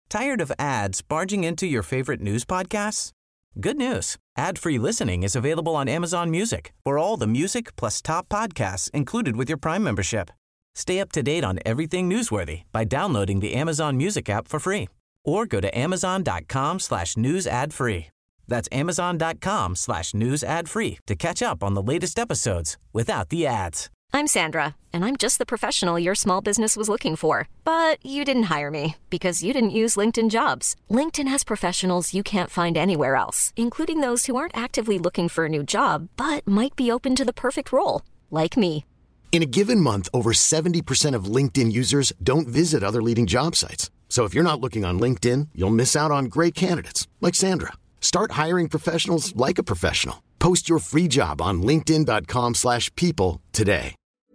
Tired of ads barging into your favorite news podcasts? Good news. Ad-free listening is available on Amazon Music for all the music plus top podcasts included with your Prime membership. Stay up to date on everything newsworthy by downloading the Amazon Music app for free or go to amazon.com/news ad free. That's amazon.com/news ad free to catch up on the latest episodes without the ads. I'm Sandra, and I'm just the professional your small business was looking for. But you didn't hire me because you didn't use LinkedIn Jobs. LinkedIn has professionals you can't find anywhere else, including those who aren't actively looking for a new job, but might be open to the perfect role, like me. In a given month, over 70% of LinkedIn users don't visit other leading job sites. So if you're not looking on LinkedIn, you'll miss out on great candidates like Sandra. Start hiring professionals like a professional. Post your free job on linkedin.com/people today.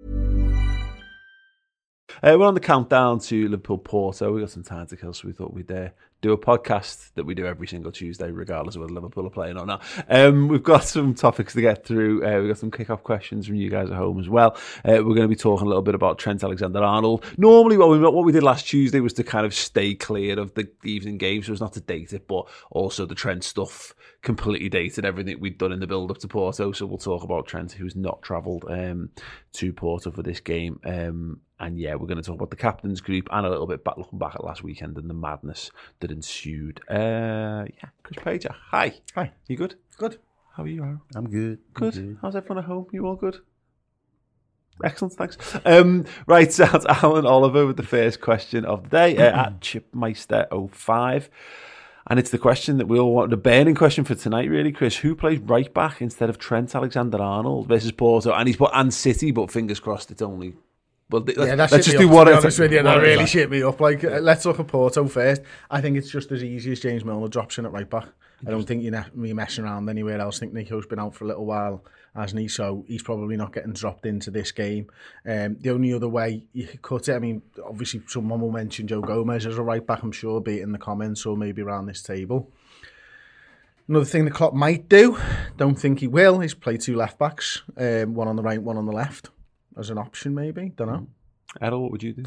We're on the countdown to Liverpool-Porto. We've got some time to kill, so we thought we'd do a podcast that we do every single Tuesday, regardless of whether Liverpool are playing or not. We've got some topics to get through. We've got some kick-off questions from you guys at home as well. We're going to be talking a little bit about Trent Alexander-Arnold. Normally, what we did last Tuesday was to kind of stay clear of the evening game, so it's not to date it, but also the Trent stuff completely dated everything we'd done in the build-up to Porto. So we'll talk about Trent, who's not travelled to Porto for this game. And yeah, we're going to talk about the captain's group and a little bit looking back at last weekend and the madness that ensued. Chris Pager, hi. Hi. You good? Good. How are you, Aaron? I'm good. Good. How's everyone at home? You all good? Excellent, thanks. Right, so that's Alan Oliver with the first question of the day at Chipmeister05. And it's the question that we all want, the burning question for tonight, really, Chris. Who plays right back instead of Trent Alexander-Arnold versus Porto? And he's put and City, but fingers crossed it's only... Well, let's just do one. Honest with you, that really shit me up. Like, let's look at Porto first. I think it's just as easy as James Milner drops in at right back. I don't think you're messing around anywhere else. I think Nico's been out for a little while, hasn't he? So he's probably not getting dropped into this game. The only other way you could cut it, I mean, obviously someone will mention Joe Gomez as a right back, I'm sure, be it in the comments or maybe around this table. Another thing the Klopp might do, don't think he will, is play two left backs, one on the right, one on the left. As an option, maybe. Don't know. Errol, what would you do?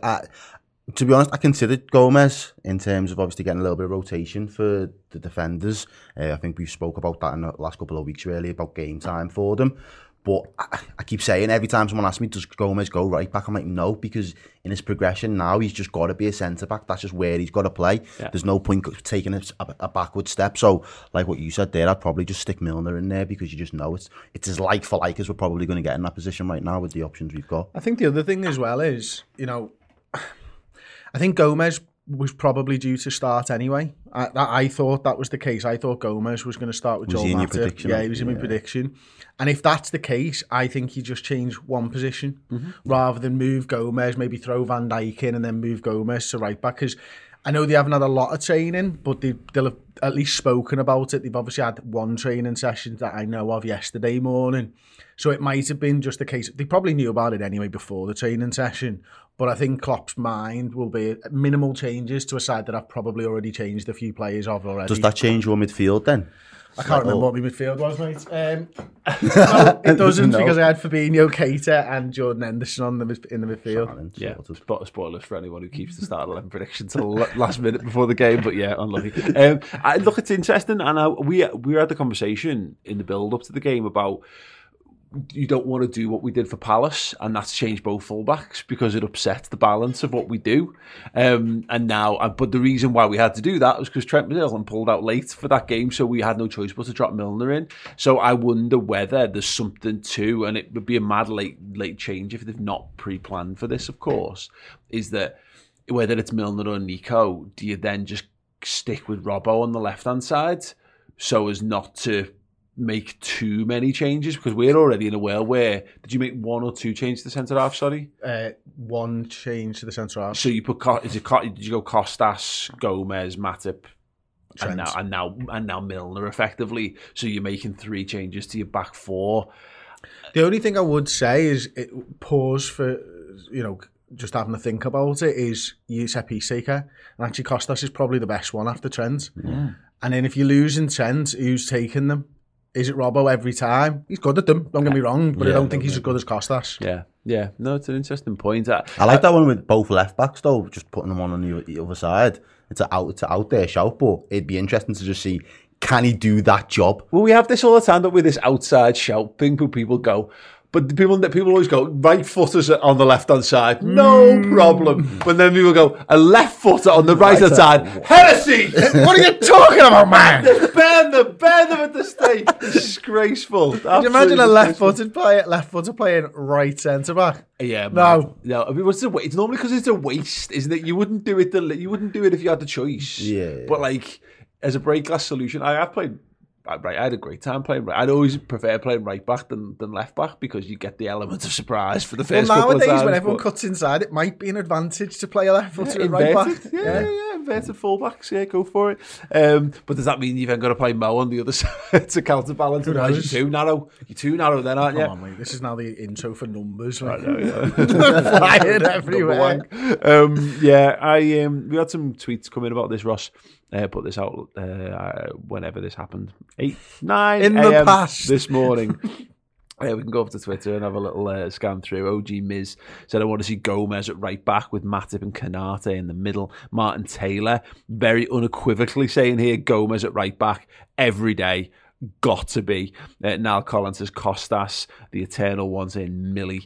To be honest, I considered Gomez in terms of obviously getting a little bit of rotation for the defenders. I think we spoke about that in the last couple of weeks, really, about game time for them. But I keep saying every time someone asks me, does Gomez go right back? I'm like, no, because in his progression now, he's just got to be a centre-back. That's just where he's got to play. Yeah. There's no point taking a backward step. So, like what you said there, I'd probably just stick Milner in there because you just know it's as like for like as we're probably going to get in that position right now with the options we've got. I think the other thing as well is, I think Gomez was probably due to start anyway. I thought that was the case. I thought Gomez was going to start with Joel Matip. Yeah, he was in my prediction. And if that's the case, I think you just change one position rather than move Gomez, maybe throw Van Dijk in and then move Gomez to right back. Because I know they haven't had a lot of training, but they'll have at least spoken about it. They've obviously had one training session that I know of yesterday morning. So it might have been just a case. They probably knew about it anyway before the training session. But I think Klopp's mind will be minimal changes to a side that I've probably already changed a few players of already. Does that change your midfield then? I can't remember what my midfield was, mate. No, it doesn't because I had Fabinho, Keita and Jordan Henderson in the midfield. Yeah, spoilers for anyone who keeps the start 11 prediction till the last minute before the game, but yeah, unlucky. Look, it's interesting, and we had the conversation in the build-up to the game about you don't want to do what we did for Palace, and that's change both fullbacks because it upsets the balance of what we do. But the reason why we had to do that was because Trent was ill and pulled out late for that game, so we had no choice but to drop Milner in. So I wonder whether there's something to, and it would be a mad late change if they've not pre-planned for this, of course, is that whether it's Milner or Nico, do you then just stick with Robbo on the left-hand side so as not to make too many changes? Because we're already in a world where, did you make one or two changes to the centre half? Sorry, one change to the centre half. So you put did you go Kostas, Gomez, Matip, and now Milner effectively? So you're making three changes to your back four. The only thing I would say is pause for just having to think about it is you set piece taker, and actually Kostas is probably the best one after Trent. Yeah. And then if you're losing Trent, who's taking them? Is it Robbo every time? He's good at them, don't get me wrong, but I don't think he's as good as Kostas. Yeah. No, it's an interesting point. I like that one with both left backs, though, just putting them on the other side. It's an out there shout, but it'd be interesting to just see, can he do that job? Well, we have this all the time, with this outside shout thing where people go, but people always go, right footers on the left-hand side, no problem. But then people go, a left footer on the right-hand side, heresy! What are you talking about, man? burn them at the stake. Disgraceful. Can you imagine a left-footed playing right centre-back? Yeah, no. I mean, it's normally because it's a waste, isn't it? You wouldn't do it if you had the choice. Yeah. But like, as a break glass solution, I have played right. I had a great time playing right. I'd always prefer playing right back than left back because you get the element of surprise for the first couple of times. Nowadays, when everyone cuts inside, it might be an advantage to play a left footer at right back. Yeah, inverted fullbacks. Yeah, go for it. But does that mean you've then got to play Mo on the other side to counterbalance? You're too narrow. You're too narrow then, aren't you? Come on, mate. This is now the intro for numbers. I know, yeah. Flying everywhere. We had some tweets coming about this, Ross. Put this out whenever this happened. 8, 9 in the past this morning. We can go up to Twitter and have a little scan through. OG Miz said, I want to see Gomez at right back with Matip and Kanate in the middle. Martin Taylor, very unequivocally saying here, Gomez at right back every day. Got to be. Niall Collins says Costas, the eternal one, saying Millie.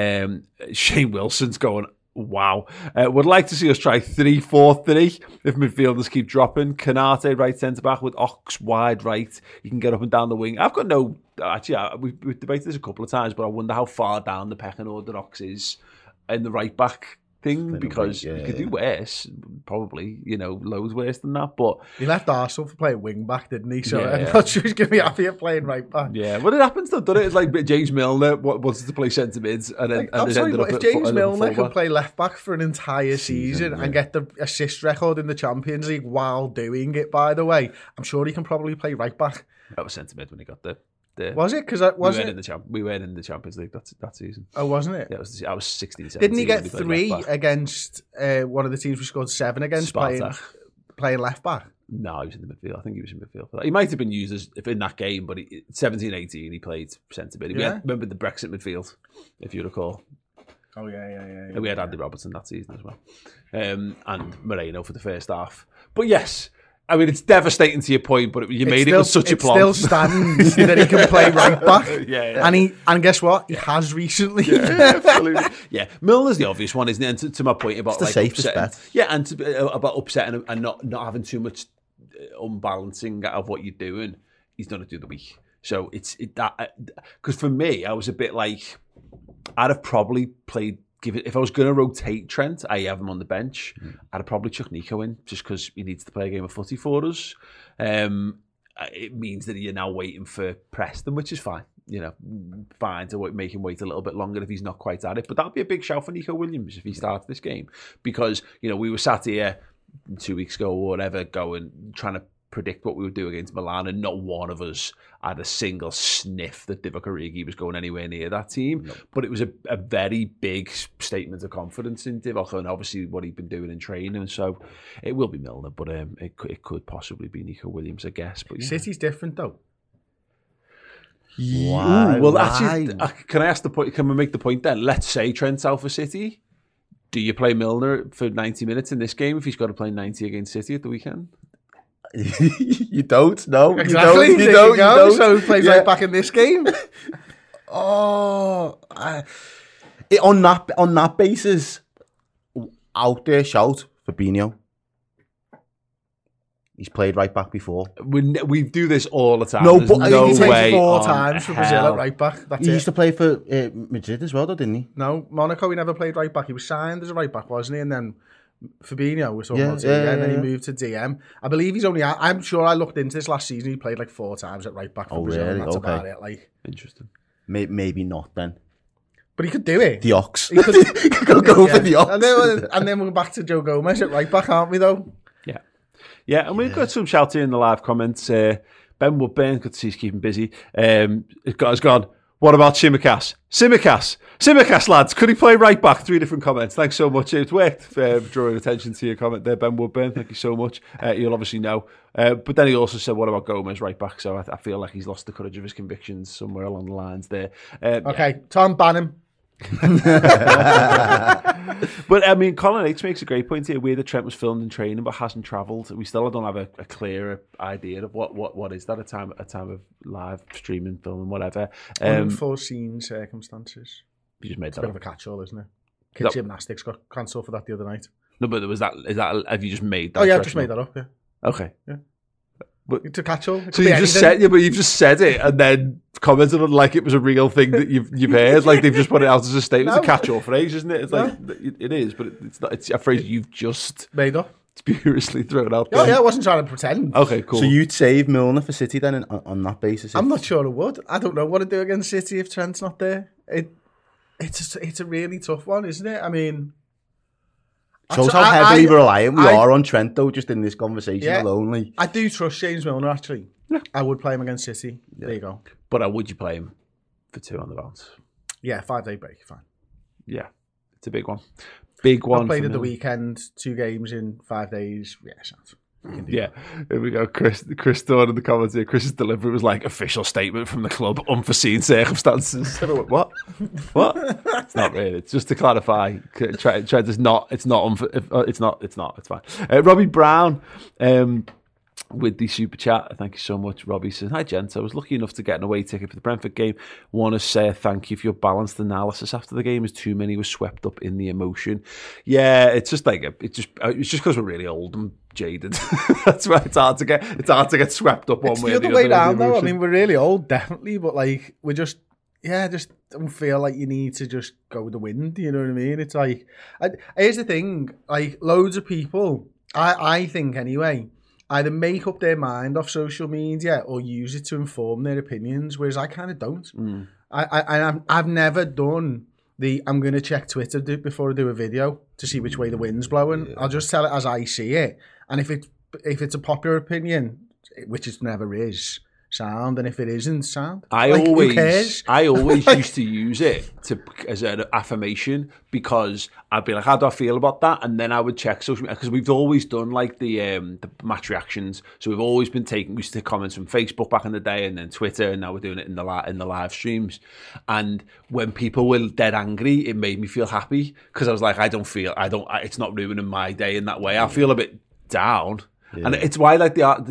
Shane Wilson's going, wow. Would like to see us try 3-4-3 if midfielders keep dropping. Kanate right centre-back with Ox wide right. You can get up and down the wing. I've got no... Actually, we've debated this a couple of times, but I wonder how far down the pecking order Ox is in the right-back thing, because you could do worse, probably, loads worse than that, but... He left Arsenal for playing wing-back, didn't he? So I'm not sure he's going to be happy at playing right-back. Yeah, well, it happens though, doesn't it? It's like James Milner wanted to play centre-mids, and then ended up if James Milner could play left-back for an entire season and get the assist record in the Champions League while doing it, by the way, I'm sure he can probably play right-back. That was centre-mid when he got there. Was it? Because we weren't in the Champions League that season. Oh, wasn't it? Yeah, I was 16, 17. Didn't he get 3 against one of the teams we scored 7 against playing left back? No, he was in the midfield. I think he was in midfield. He might have been used in that game, but 17, 18, he played centre mid. Remember the Brexit midfield, if you recall. Oh yeah. We had Andy Robertson that season as well, and Moreno for the first half. But yes. I mean, it's devastating to your point, but you made it with such a plot. It still stands that he can play right back. Yeah. And guess what? He has recently. Yeah, absolutely. Yeah, Milner's the obvious one, isn't it? And to my point about it's the safest bet. Yeah, and about upsetting and not having too much unbalancing of what you're doing. He's done it through the week, so because for me, I was a bit like, I'd have probably played. If I was going to rotate Trent, I have him on the bench, I'd have probably chucked Nico in just because he needs to play a game of footy for us. It means that you're now waiting for Preston, which is fine. Fine to make him wait a little bit longer if he's not quite at it. But that'd be a big shout for Nico Williams if he starts this game, because we were sat here 2 weeks ago or whatever, trying to predict what we would do against Milan, and not one of us had a single sniff that Divock Origi was going anywhere near that team. No. But it was a very big statement of confidence in Divock, and obviously what he'd been doing in training. So it will be Milner, but it could possibly be Nico Williams, I guess. But yeah. City's different though. Why? Well, actually, can I ask the point? Can we make the point then? Let's say Trent's out for City. Do you play Milner for 90 minutes in this game if he's got to play 90 against City at the weekend? You don't, no. Exactly. You don't. So he plays right back in this game. On that basis, out there shout Fabinho. He's played right back before. We do this all the time. No, but he played 4 times for Brazil at right back. That's he used to play for Madrid as well, though, didn't he? No, Monaco. He never played right back. He was signed as a right back, wasn't he? And then Fabinho was talking about it, and then he moved to DM. I believe he's only. I'm sure I looked into this last season. He played like 4 times at right back for Brazil. Really? And that's about it. Like, interesting. Maybe not then. But he could do it. The Ox. He could go for the Ox. And then we're back to Joe Gomez at right back, aren't we? Though. Yeah, and we've got some shout here in the live comments. Ben Woodburn, good to see he's keeping busy. Has gone. What about Simicast, lads. Could he play right back? 3 different comments. Thanks so much. It's worked drawing attention to your comment there, Ben Woodburn. Thank you so much. You'll obviously know. But then he also said, what about Gomez right back? So I feel like he's lost the courage of his convictions somewhere along the lines there. Okay, Tom, ban him. But I mean, Colin H makes a great point here. Where the Trent was filmed in training but hasn't travelled. We still don't have a clearer idea of what is that, a time of live streaming, filming, whatever. Unforeseen circumstances. You just made it's a that bit of a catch-all, isn't it? Kids Gymnastics got cancelled for that the other night. No, but is that have you just made that? Oh yeah, I've just made that up. Yeah. Okay. Yeah. But it's a catch-all. So you've just said it and then commented on like it was a real thing that you've heard. Like they've just put it out as a statement. It's a catch-all phrase, isn't it? It's like it is, but it's not. It's a phrase you've just made up, spuriously thrown out there. Oh yeah, I wasn't trying to pretend. Okay, cool. So you'd save Milner for City then on that basis? I'm not sure I would. I don't know what to do against City if Trent's not there. It's a really tough one, isn't it? I mean. Shows how heavily reliant we are on Trent, though, just in this conversation alone. Like. I do trust James Milner, actually. Yeah. I would play him against City. Yeah. There you go. But would you play him for 2 on the bounce? Yeah, 5-day break, fine. Yeah, it's a big one. Big one. I played at the weekend, 2 games in 5 days. Yeah, sounds. Yeah, here we go. Chris Thorne in the comments here. Chris's delivery was like official statement from the club, unforeseen circumstances. What? It's not really. It's just to clarify. Trent is not. It's not. It's not. It's fine. Robbie Brown. With the super chat, thank you so much. Robbie says, "Hi gents, I was lucky enough to get an away ticket for the Brentford game. Want to say thank you for your balanced analysis after the game, as too many were swept up in the emotion." Yeah, it's just like it's just because we're really old and jaded. That's why it's hard to get swept up one way or the other. It's the other way down though. I mean, we're really old, definitely, but like we're just don't feel like you need to just go with the wind. You know what I mean? It's like here's the thing: like loads of people, I think anyway, either make up their mind off social media or use it to inform their opinions, whereas I kind of don't. I've never done I'm going to check Twitter before I do a video to see which way the wind's blowing. I'll just tell it as I see it. And if it's a popular opinion, which it never is, sound, and if it isn't, sound. I always used to use it as an affirmation, because I'd be like, how do I feel about that? And then I would check social media, because we've always done like the match reactions. So we've always been we used to comments from Facebook back in the day, and then Twitter, and now we're doing it in the live streams. And when people were dead angry, it made me feel happy, because I was like, it's not ruining my day in that way. I feel a bit down. Yeah. And it's why we got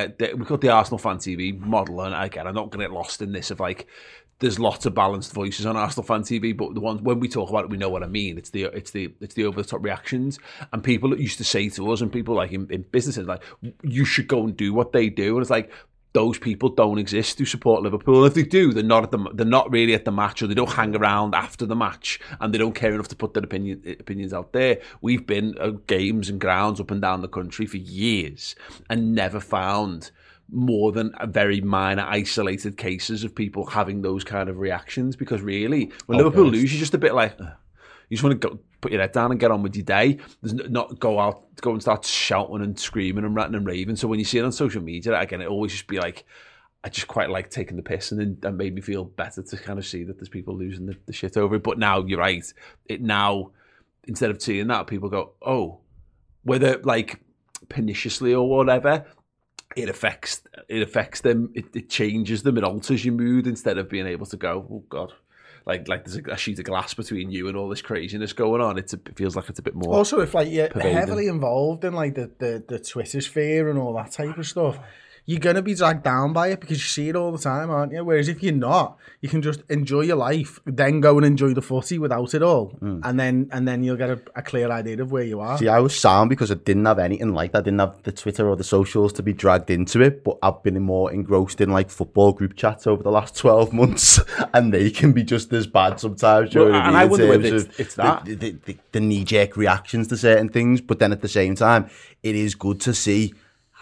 the Arsenal Fan TV model, and again, I'm not going to get lost in this of like, there's lots of balanced voices on Arsenal Fan TV, but the ones when we talk about it, we know what I mean. It's the over the top reactions, and people that used to say to us, and people like in businesses, like, you should go and do what they do, and it's like, those people don't exist who support Liverpool. And if they do, they're not really at the match, or they don't hang around after the match, and they don't care enough to put their opinions out there. We've been at games and grounds up and down the country for years and never found more than a very minor isolated cases of people having those kind of reactions, because really, when Liverpool lose, you're just a bit like, you just want to go put your head down and get on with your day. There's not go and start shouting and screaming and ranting and raving. So when you see it on social media, again, it always just be like, I just quite like taking the piss, and then that made me feel better to kind of see that there's people losing the shit over it. But now you're right. Now, instead of seeing that, people go, oh, whether like perniciously or whatever, it affects them. It changes them. It alters your mood, instead of being able to go, oh God. Like there's a sheet of glass between you and all this craziness going on. It feels like it's a bit more. Also, if like you're heavily involved in like the Twitter sphere and all that type of stuff, you're gonna be dragged down by it, because you see it all the time, aren't you? Whereas if you're not, you can just enjoy your life, then go and enjoy the footy without it all, and then you'll get a clear idea of where you are. See, I was sound because I didn't have anything like that. I didn't have the Twitter or the socials to be dragged into it, but I've been more engrossed in like football group chats over the last 12 months, and they can be just as bad sometimes. Well, and I wonder whether it's that the knee-jerk reactions to certain things, but then at the same time, it is good to see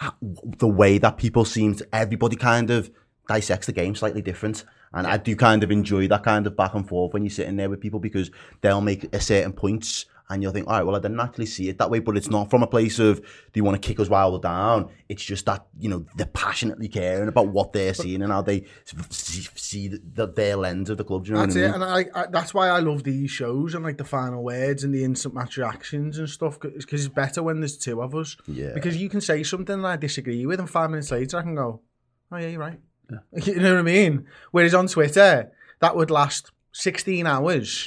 the way that people everybody kind of dissects the game slightly different. And I do kind of enjoy that kind of back and forth when you're sitting there with people, because they'll make a certain points and you'll think, all right, well, I didn't actually see it that way, but it's not from a place of, do you want to kick us while we're down? It's just that, they're passionately caring about what they're seeing and how they see their lens of the club. Do you know that's what it, I mean? And that's why I love these shows and like the final words and the instant match reactions and stuff, because it's better when there's two of us. Yeah. Because you can say something that I disagree with, and 5 minutes later I can go, oh yeah, you're right. Yeah. You know what I mean? Whereas on Twitter, that would last 16 hours.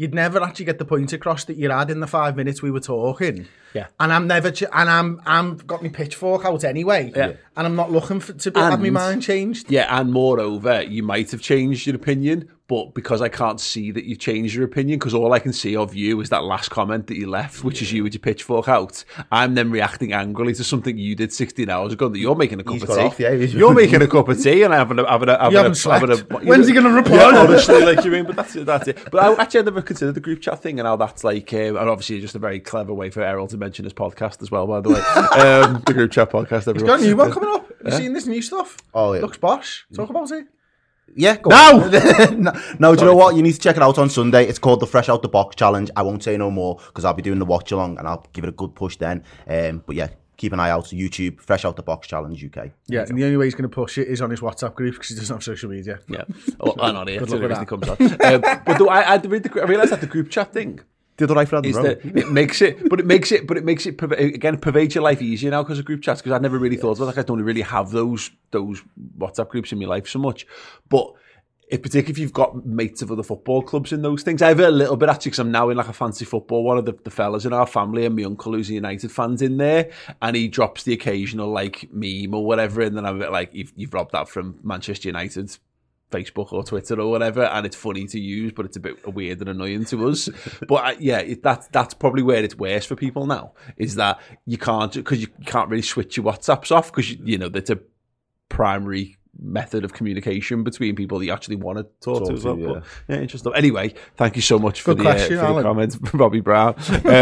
you'd never actually get the point across that you had in the 5 minutes we were talking. Yeah. And I'm never, I'm got my pitchfork out anyway. Yeah. And I'm not looking to have my mind changed. Yeah, and moreover, you might have changed your opinion, but because I can't see that you've changed your opinion, because all I can see of you is that last comment that you left, which is you with your pitchfork out, I'm then reacting angrily to something you did 16 hours ago that you're making a cup of tea. Off, yeah, you're making a cup of tea and having a When's he going to reply? Yeah, honestly, like you mean, but that's it. But I actually never considered the group chat thing and how that's like, and obviously just a very clever way for Errol to mention his podcast as well, by the way. The group chat podcast. Everyone. He's got a new one coming up. You seen this new stuff? Oh, yeah. Looks bosh. Talk about it. Yeah, go on. No, do you know what? You need to check it out on Sunday. It's called the Fresh Out the Box Challenge. I won't say no more because I'll be doing the watch along and I'll give it a good push then. But yeah, keep an eye out to YouTube, Fresh Out the Box Challenge UK. Yeah, and the only way he's going to push it is on his WhatsApp group because he doesn't have social media. Yeah, I'm not here. It comes on. But though I realised that the group chat thing. Did the right for it makes it again pervades your life easier now because of group chats. Because I'd never really thought about it. I don't really have those WhatsApp groups in my life so much. But particularly if you've got mates of other football clubs in those things, I have a little bit actually because I'm now in like a fancy football. One of the fellas in our family and my uncle who's a United fan's in there, and he drops the occasional like meme or whatever, and then I'm a bit like, you've robbed that from Manchester United Facebook or Twitter or whatever, and it's funny to use, but it's a bit weird and annoying to us. But that's probably where it's worse for people now, is that you can't really switch your WhatsApps off because you know that's a primary method of communication between people that you actually want to talk to as well. Yeah. But, yeah, interesting. Anyway, thank you so much for the comments, Bobby Brown.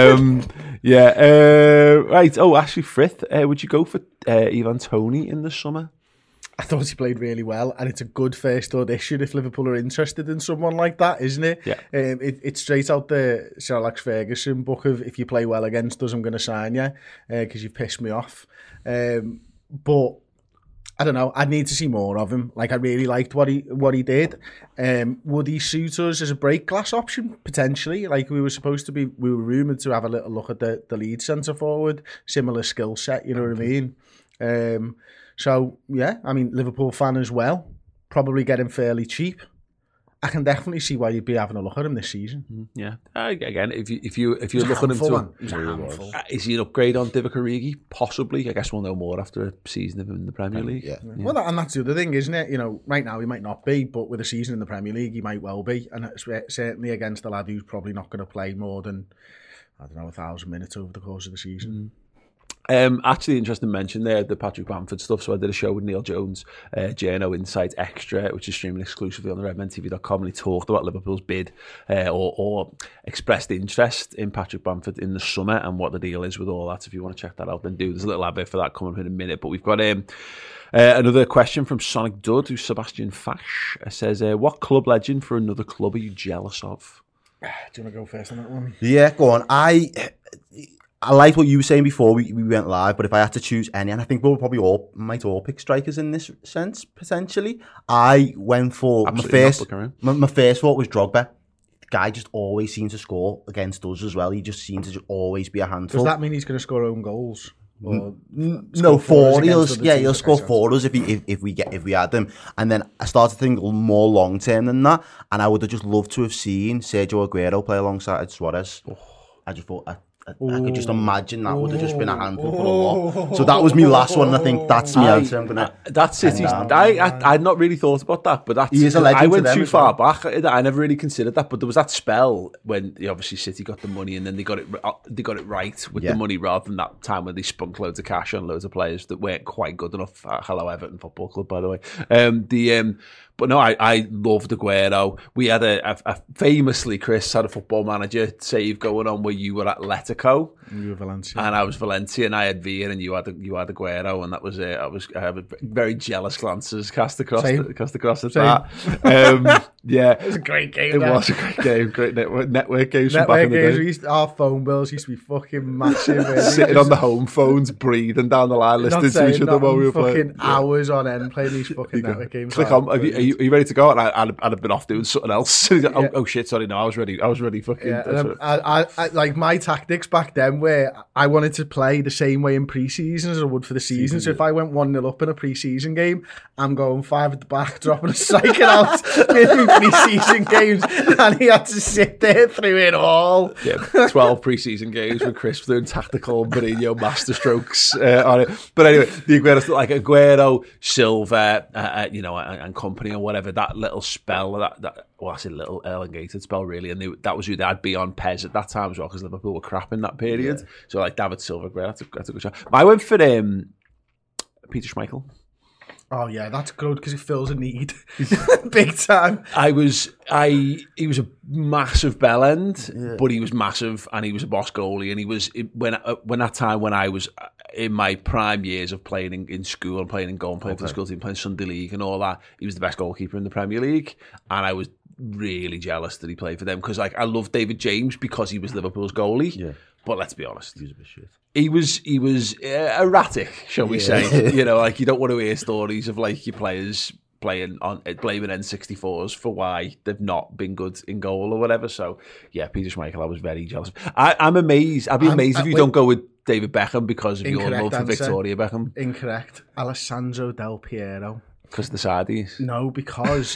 Right. Oh, Ashley Frith, would you go for Ivan Toney in the summer? I thought he played really well, and it's a good first audition if Liverpool are interested in someone like that, isn't it? Yeah. It's straight out the Sir Alex Ferguson book of if you play well against us, I'm going to sign you because you've pissed me off. But I don't know. I'd need to see more of him. Like I really liked what he did. Would he suit us as a break glass option potentially? Like we were rumoured to have a little look at the lead centre forward, similar skill set. You know what I mean? So, yeah, I mean, Liverpool fan as well. Probably get him fairly cheap. I can definitely see why you'd be having a look at him this season. Yeah. Again, if you're looking into is he an upgrade on Divock Origi? Possibly. I guess we'll know more after a season of him in the Premier League. Yeah. Well, and that's the other thing, isn't it? You know, right now he might not be, but with a season in the Premier League, he might well be. And it's certainly against a lad who's probably not going to play more than, 1,000 minutes over the course of the season. Actually, interesting mention there, the Patrick Bamford stuff. So I did a show with Neil Jones, JNO Insight Extra, which is streaming exclusively on the redmentv.com, and he talked about Liverpool's bid or expressed interest in Patrick Bamford in the summer and what the deal is with all that. So if you want to check that out, then do. There's a little advert for that coming up in a minute. But we've got another question from Sonic Dud, who's Sebastian Fash. Says, what club legend for another club are you jealous of? Do you want to go first on that one? Yeah, go on. I liked what you were saying before we went live, but if I had to choose any, and I think we'll probably might all pick strikers in this sense, potentially, I went for my first thought was Drogba. The guy just always seems to score against us as well. He just seems to just always be a handful. Does that mean he's going to score own goals? No, he'll score for us if we had them. And then I started to think more long term than that, and I would have just loved to have seen Sergio Aguero play alongside Suarez. I just thought I could just imagine that would have just been a handful for a lot. So that was my last one, and I think that's my answer. That's City. I'd not really thought about that, but that's, he is a legend. I went too far back. I never really considered that, but there was that spell when obviously City got the money, and then they got it right with the money, rather than that time when they spunk loads of cash on loads of players that weren't quite good enough. Hello, Everton Football Club, by the way. But no, I loved Aguero. We had a famously, Chris had a Football Manager save going on where you were Atletico. You were Valencia. And I was Valencia, and I had Villa, and you had Aguero, and that was it. I have very jealous glances cast across at that. Yeah. It was a great game. It was a great game. Great network games from back in the day. Our phone bills used to be fucking massive. Sitting on the home phones, breathing down the line, listening to each other while we were playing. Hours on end playing these fucking network games. Click on. you ready to go? And I'd have been off doing something else. Oh shit, sorry, no, I was ready fucking... Yeah, I like my tactics back then where I wanted to play the same way in pre-season as I would for the season. So if I went 1-0 up in a pre-season game, I'm going 5 at the back, dropping a cycle out in pre-season games, and he had to sit there through it all. Yeah, 12 pre-season games with Chris doing tactical Mourinho masterstrokes on it. But anyway, the Aguero, Silva, and company or whatever, that little spell, I said little elongated spell really, and that was who they had beyond Pez at that time as well, because Liverpool were crap in that period. Yeah. So like David Silva, great, that's a good shot. I went for Peter Schmeichel. Oh yeah, that's good because it fills a need, big time. He was a massive bellend, but he was massive, and he was a boss goalie, and he was when I was in my prime years of playing in school and playing in goal and playing for the school team, playing Sunday League and all that. He was the best goalkeeper in the Premier League, and I was really jealous that he played for them because like I love David James because he was Liverpool's goalie. Yeah. But let's be honest, he was a bit shit. He was erratic, shall we say? You know, like you don't want to hear stories of like your players blaming N64s for why they've not been good in goal or whatever. So yeah, Peter Schmeichel, I was very jealous. I'm amazed. I'd be amazed if you don't go with David Beckham because of your love for Victoria Beckham. Incorrect. Alessandro Del Piero. Because of the Sardis? No, because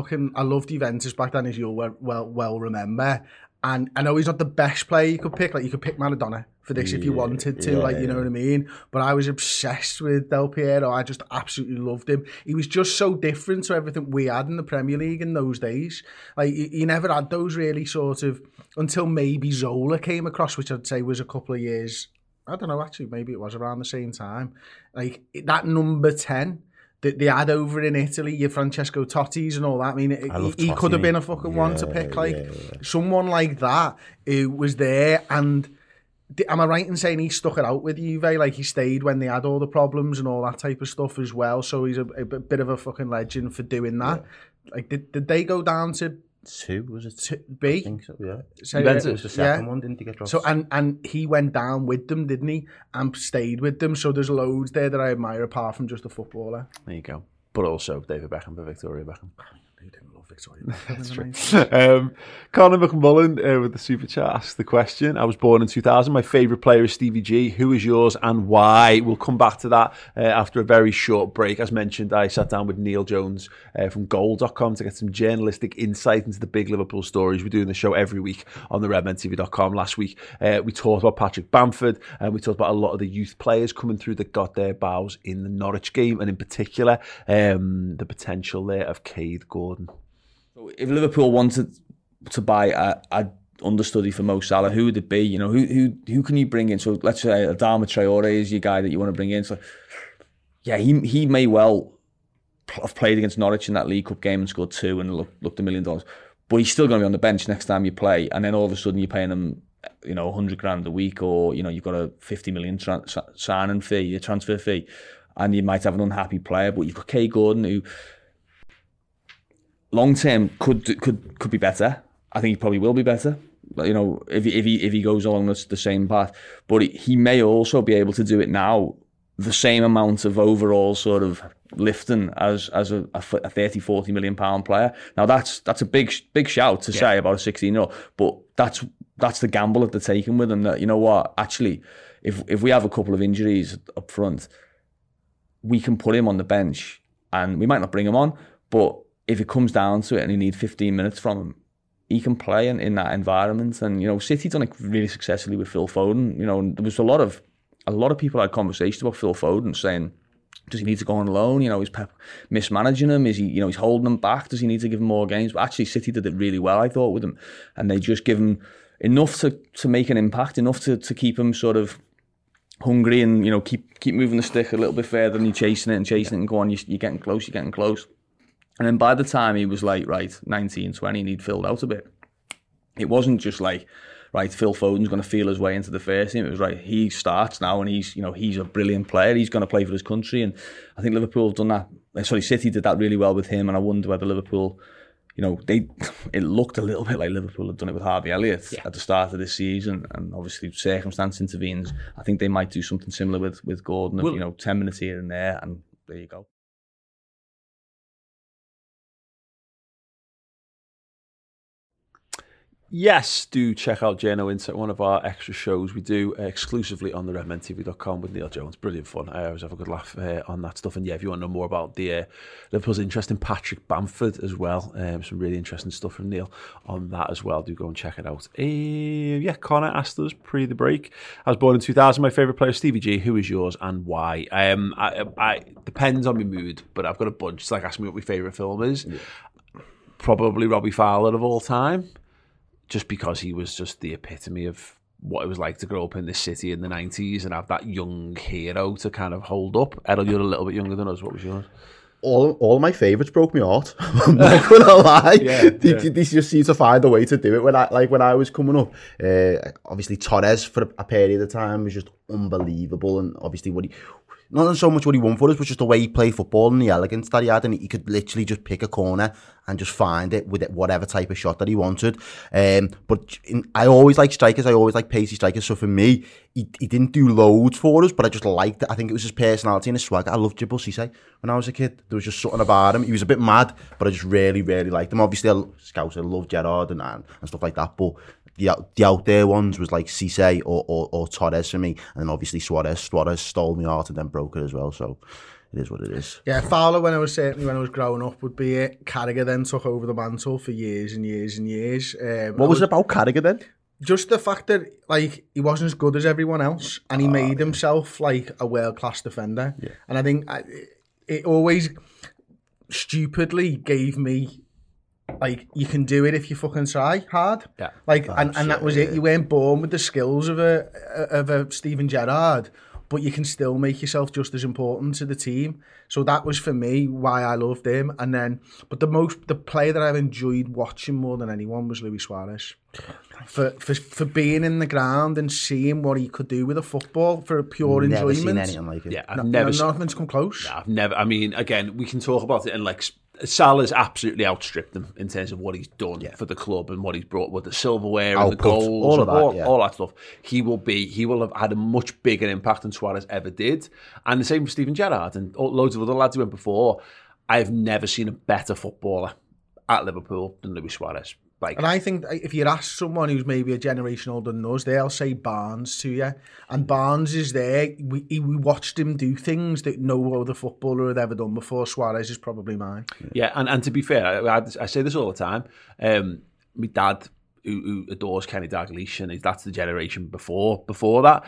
I loved Juventus back then, as you'll well remember. And I know he's not the best player you could pick. Like you could pick Maradona for this if you wanted to. Like you know what I mean. But I was obsessed with Del Piero. I just absolutely loved him. He was just so different to everything we had in the Premier League in those days. Like he never had those really sort of until maybe Zola came across, which I'd say was a couple of years. I don't know. Actually, maybe it was around the same time. Like that number 10. They had over in Italy, your Francesco Totti's and all that. I mean, he could have been a fucking one to pick. Like someone like that who was there. And am I right in saying he stuck it out with Juve? Like he stayed when they had all the problems and all that type of stuff as well. So he's a bit of a fucking legend for doing that. Yeah. Like did they go down to 2? Was it B? I think so, yeah. So, it was the second one, didn't he get dropped? So and he went down with them, didn't he? And stayed with them. So there's loads there that I admire apart from just a footballer. There you go. But also David Beckham for Victoria Beckham. Who didn't love Victoria Beckham? That's true. Conor McMullen with the super chat asked the question. I was born in 2000. My favourite player is Stevie G. Who is yours and why? We'll come back to that after a very short break. As mentioned, I sat down with Neil Jones from Goal.com to get some journalistic insight into the big Liverpool stories. We're doing the show every week on the RedmenTV.com. Last week, we talked about Patrick Bamford and we talked about a lot of the youth players coming through that got their bows in the Norwich game, and in particular, the potential there of Cade Gordon. So if Liverpool wanted to buy a understudy for Mo Salah, who would it be? You know, who can you bring in? So let's say Adama Traore is your guy that you want to bring in. So yeah, he may well have played against Norwich in that League Cup game and scored 2 and looked $1 million. But he's still going to be on the bench next time you play, and then all of a sudden you're paying him, you know, $100,000 a week, or you know you've got a $50 million signing fee, a transfer fee, and you might have an unhappy player. But you've got Cade Gordon who, long term, could be better. I think he probably will be better. You know, if he goes along the same path, but he may also be able to do it now, the same amount of overall sort of lifting as a 30-40 million pound player. Now that's a big shout to say about a 16-year-old, but that's the gamble that they're taking with him. That, you know what, actually, if we have a couple of injuries up front, we can put him on the bench, and we might not bring him on, but if it comes down to it and you need 15 minutes from him, he can play in that environment. And, you know, City done it really successfully with Phil Foden. You know, there was a lot of people had conversations about Phil Foden saying, does he need to go on loan? You know, is Pep mismanaging him? Is he, you know, he's holding him back? Does he need to give him more games? But actually, City did it really well, I thought, with him. And they just give him enough to make an impact, enough to keep him sort of hungry and, you know, keep moving the stick a little bit further, and you're chasing it and go on, you're getting close. And then by the time he was like, right, 19, 20, and he'd filled out a bit, it wasn't just like, right, Phil Foden's going to feel his way into the first team. It was right, he starts now, and he's a brilliant player. He's going to play for his country. And I think Liverpool have done that. City did that really well with him. And I wonder whether Liverpool, you know, it looked a little bit like Liverpool had done it with Harvey Elliott at the start of this season. And obviously circumstance intervenes. I think they might do something similar with Gordon, of, 10 minutes here and there, and there you go. Yes, do check out JNO Insight, one of our extra shows we do exclusively on the redmentv.com with Neil Jones. Brilliant fun. I always have a good laugh on that stuff. And yeah, if you want to know more about the Liverpool's interest in Patrick Bamford as well, some really interesting stuff from Neil on that as well. Do go and check it out. Yeah, Connor asked us pre the break. I was born in 2000. My favourite player is Stevie G. Who is yours and why? I depends on my mood, but I've got a bunch. It's like asking me what my favourite film is. Yeah. Probably Robbie Fowler of all time. Just because he was just the epitome of what it was like to grow up in this city in the 90s and have that young hero to kind of hold up. Errol, you're a little bit younger than us. What was yours? All my favourites broke me heart. I'm not gonna lie. They just seem to find a way to do it. When I was coming up, obviously Torres for a period of time was just unbelievable, and obviously not so much what he won for us, but just the way he played football and the elegance that he had, and he could literally just pick a corner and just find it with whatever type of shot that he wanted. I always like strikers. I always like pacey strikers. So for me, he didn't do loads for us, but I just liked it. I think it was his personality and his swag. I loved Djibril Cissé when I was a kid. There was just something about him. He was a bit mad, but I just really, really liked him. Obviously, I love Gerrard and stuff like that, but the out there ones was like Cissé or Torres for me, and then obviously Suarez stole my heart and then broke it as well, so it is what it is. Yeah, Fowler when I was growing up would be it. Carragher then took over the mantle for years and years and years. What was it about Carragher then? Just the fact that like he wasn't as good as everyone else, and he made himself like a world-class defender. Yeah. And I think it always stupidly gave me like, you can do it if you fucking try hard. Yeah. Like, and that was it. You weren't born with the skills of a Steven Gerrard, but you can still make yourself just as important to the team. So that was for me why I loved him. And then, but the player that I've enjoyed watching more than anyone was Luis Suarez. For being in the ground and seeing what he could do with a football for a pure enjoyment. Never seen anything like it. Yeah, I've never seen nothing's come close. I've never. I mean, again, we can talk about it, and like Salah's absolutely outstripped him in terms of what he's done for the club and what he's brought with the silverware and the goals, all that stuff. He will have had a much bigger impact than Suarez ever did, and the same with Steven Gerrard and loads of other lads who went before. I've never seen a better footballer at Liverpool than Luis Suarez. And I think if you ask someone who's maybe a generation older than us, they'll say Barnes to you. And Barnes is there. We watched him do things that no other footballer had ever done before. Suarez is probably mine. Yeah, and to be fair, I say this all the time. My dad, who adores Kenny Dalglish, and that's the generation before that,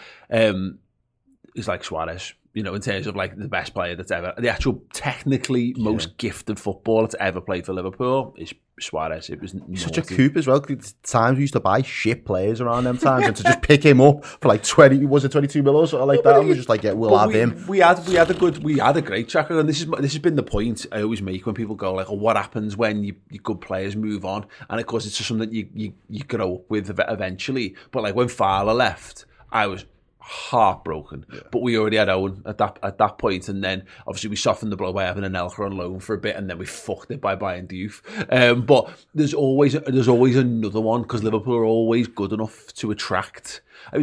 is like Suarez. You know, in terms of like the best player that's ever, the actual technically most gifted footballer to ever play for Liverpool is Suarez. It was such a coup as well. Times we used to buy shit players around them times, and to just pick him up for like 22 mil or something like that. And we're just like, yeah, we'll have him. We had a great track record, and this has been the point I always make when people go like, oh, what happens when your good players move on? And of course, it's just something that you grow up with eventually. But like when Fowler left, I was heartbroken, but we already had Owen at that point, and then obviously we softened the blow by having Anelka on loan for a bit, and then we fucked it by buying Diouf. But there's always another one, because Liverpool are always good enough to attract. I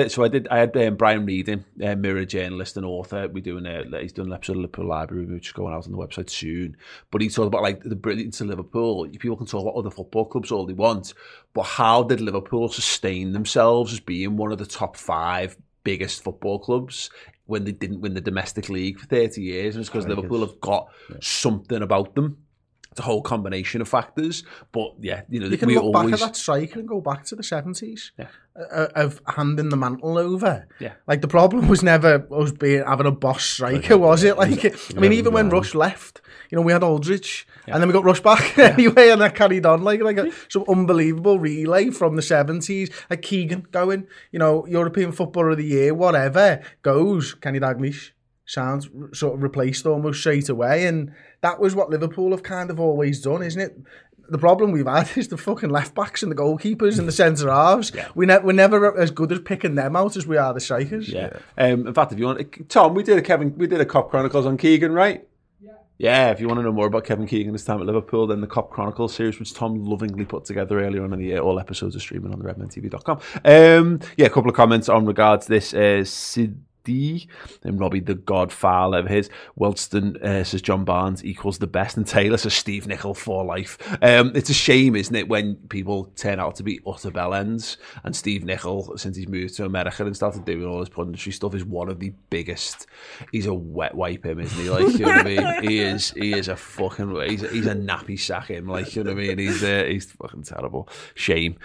had Brian Reading, Mirror journalist and author. He's doing an episode of Liverpool Library, which is going out on the website soon. But he talked about like the brilliance of Liverpool. People can talk about other football clubs all they want, but how did Liverpool sustain themselves as being one of the top 5 biggest football clubs when they didn't win the domestic league for 30 years? And it's because Liverpool have got something about them. It's a whole combination of factors, but yeah, you can look back at that striker and go back to the 70s of handing the mantle over. Yeah, like the problem was never us having a boss striker, was it? Like, I mean, even when Rush left, we had Aldridge, and then we got Rush back anyway, and that carried on like some unbelievable relay from the 70s. Like Keegan going, European Footballer of the Year, whatever goes. Kenny Dalglish sounds sort of replaced almost straight away, and that was what Liverpool have kind of always done, isn't it? The problem we've had is the fucking left backs and the goalkeepers and the centre halves. Yeah. We're never as good at picking them out as we are the strikers. Yeah. In fact, if you want, Tom, we did a Cop Chronicles on Keegan, right? Yeah, if you want to know more about Kevin Keegan this time at Liverpool, then the Cop Chronicles series, which Tom lovingly put together earlier on in the year, all episodes are streaming on the redmentv.com. A couple of comments on regards to this. D. And Robbie, the godfather of his. Welston says John Barnes equals the best. And Taylor says Steve Nicol for life. It's a shame, isn't it, when people turn out to be utter bellends. And Steve Nicol, since he's moved to America and started doing all his punditry stuff, is one of the biggest. He's a wet wipe him, isn't he? Like, you know what I mean? He is a fucking, he's a nappy sack him, like, you know what I mean? He's fucking terrible. Shame.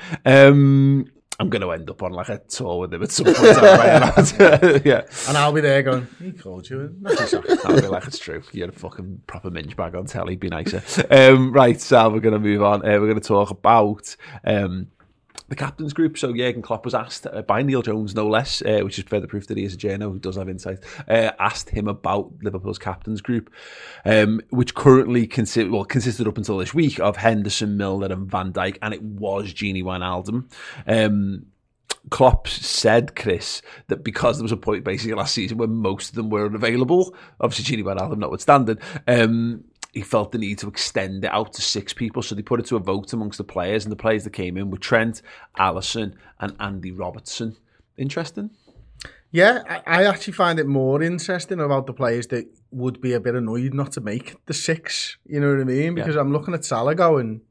I'm going to end up on like a tour with him at some point. Yeah. And I'll be there going, he called you a nappy sack. I'll be like, it's true. You're a fucking proper minge bag on telly. Be nicer. Right, so we're going to move on. We're going to talk about the captain's group. So Jurgen Klopp was asked by Neil Jones, no less, which is further proof that he is a journo who does have insight, asked him about Liverpool's captain's group, which currently consisted up until this week of Henderson, Milner and Van Dijk, and it was Gini Wijnaldum. Klopp said, Chris, that because there was a point basically last season when most of them were unavailable, obviously Gini Wijnaldum notwithstanding, he felt the need to extend it out to 6 people, so they put it to a vote amongst the players, and the players that came in were Trent, Alisson and Andy Robertson. Interesting? Yeah, I actually find it more interesting about the players that would be a bit annoyed not to make the 6, you know what I mean? Because I'm looking at Salah going,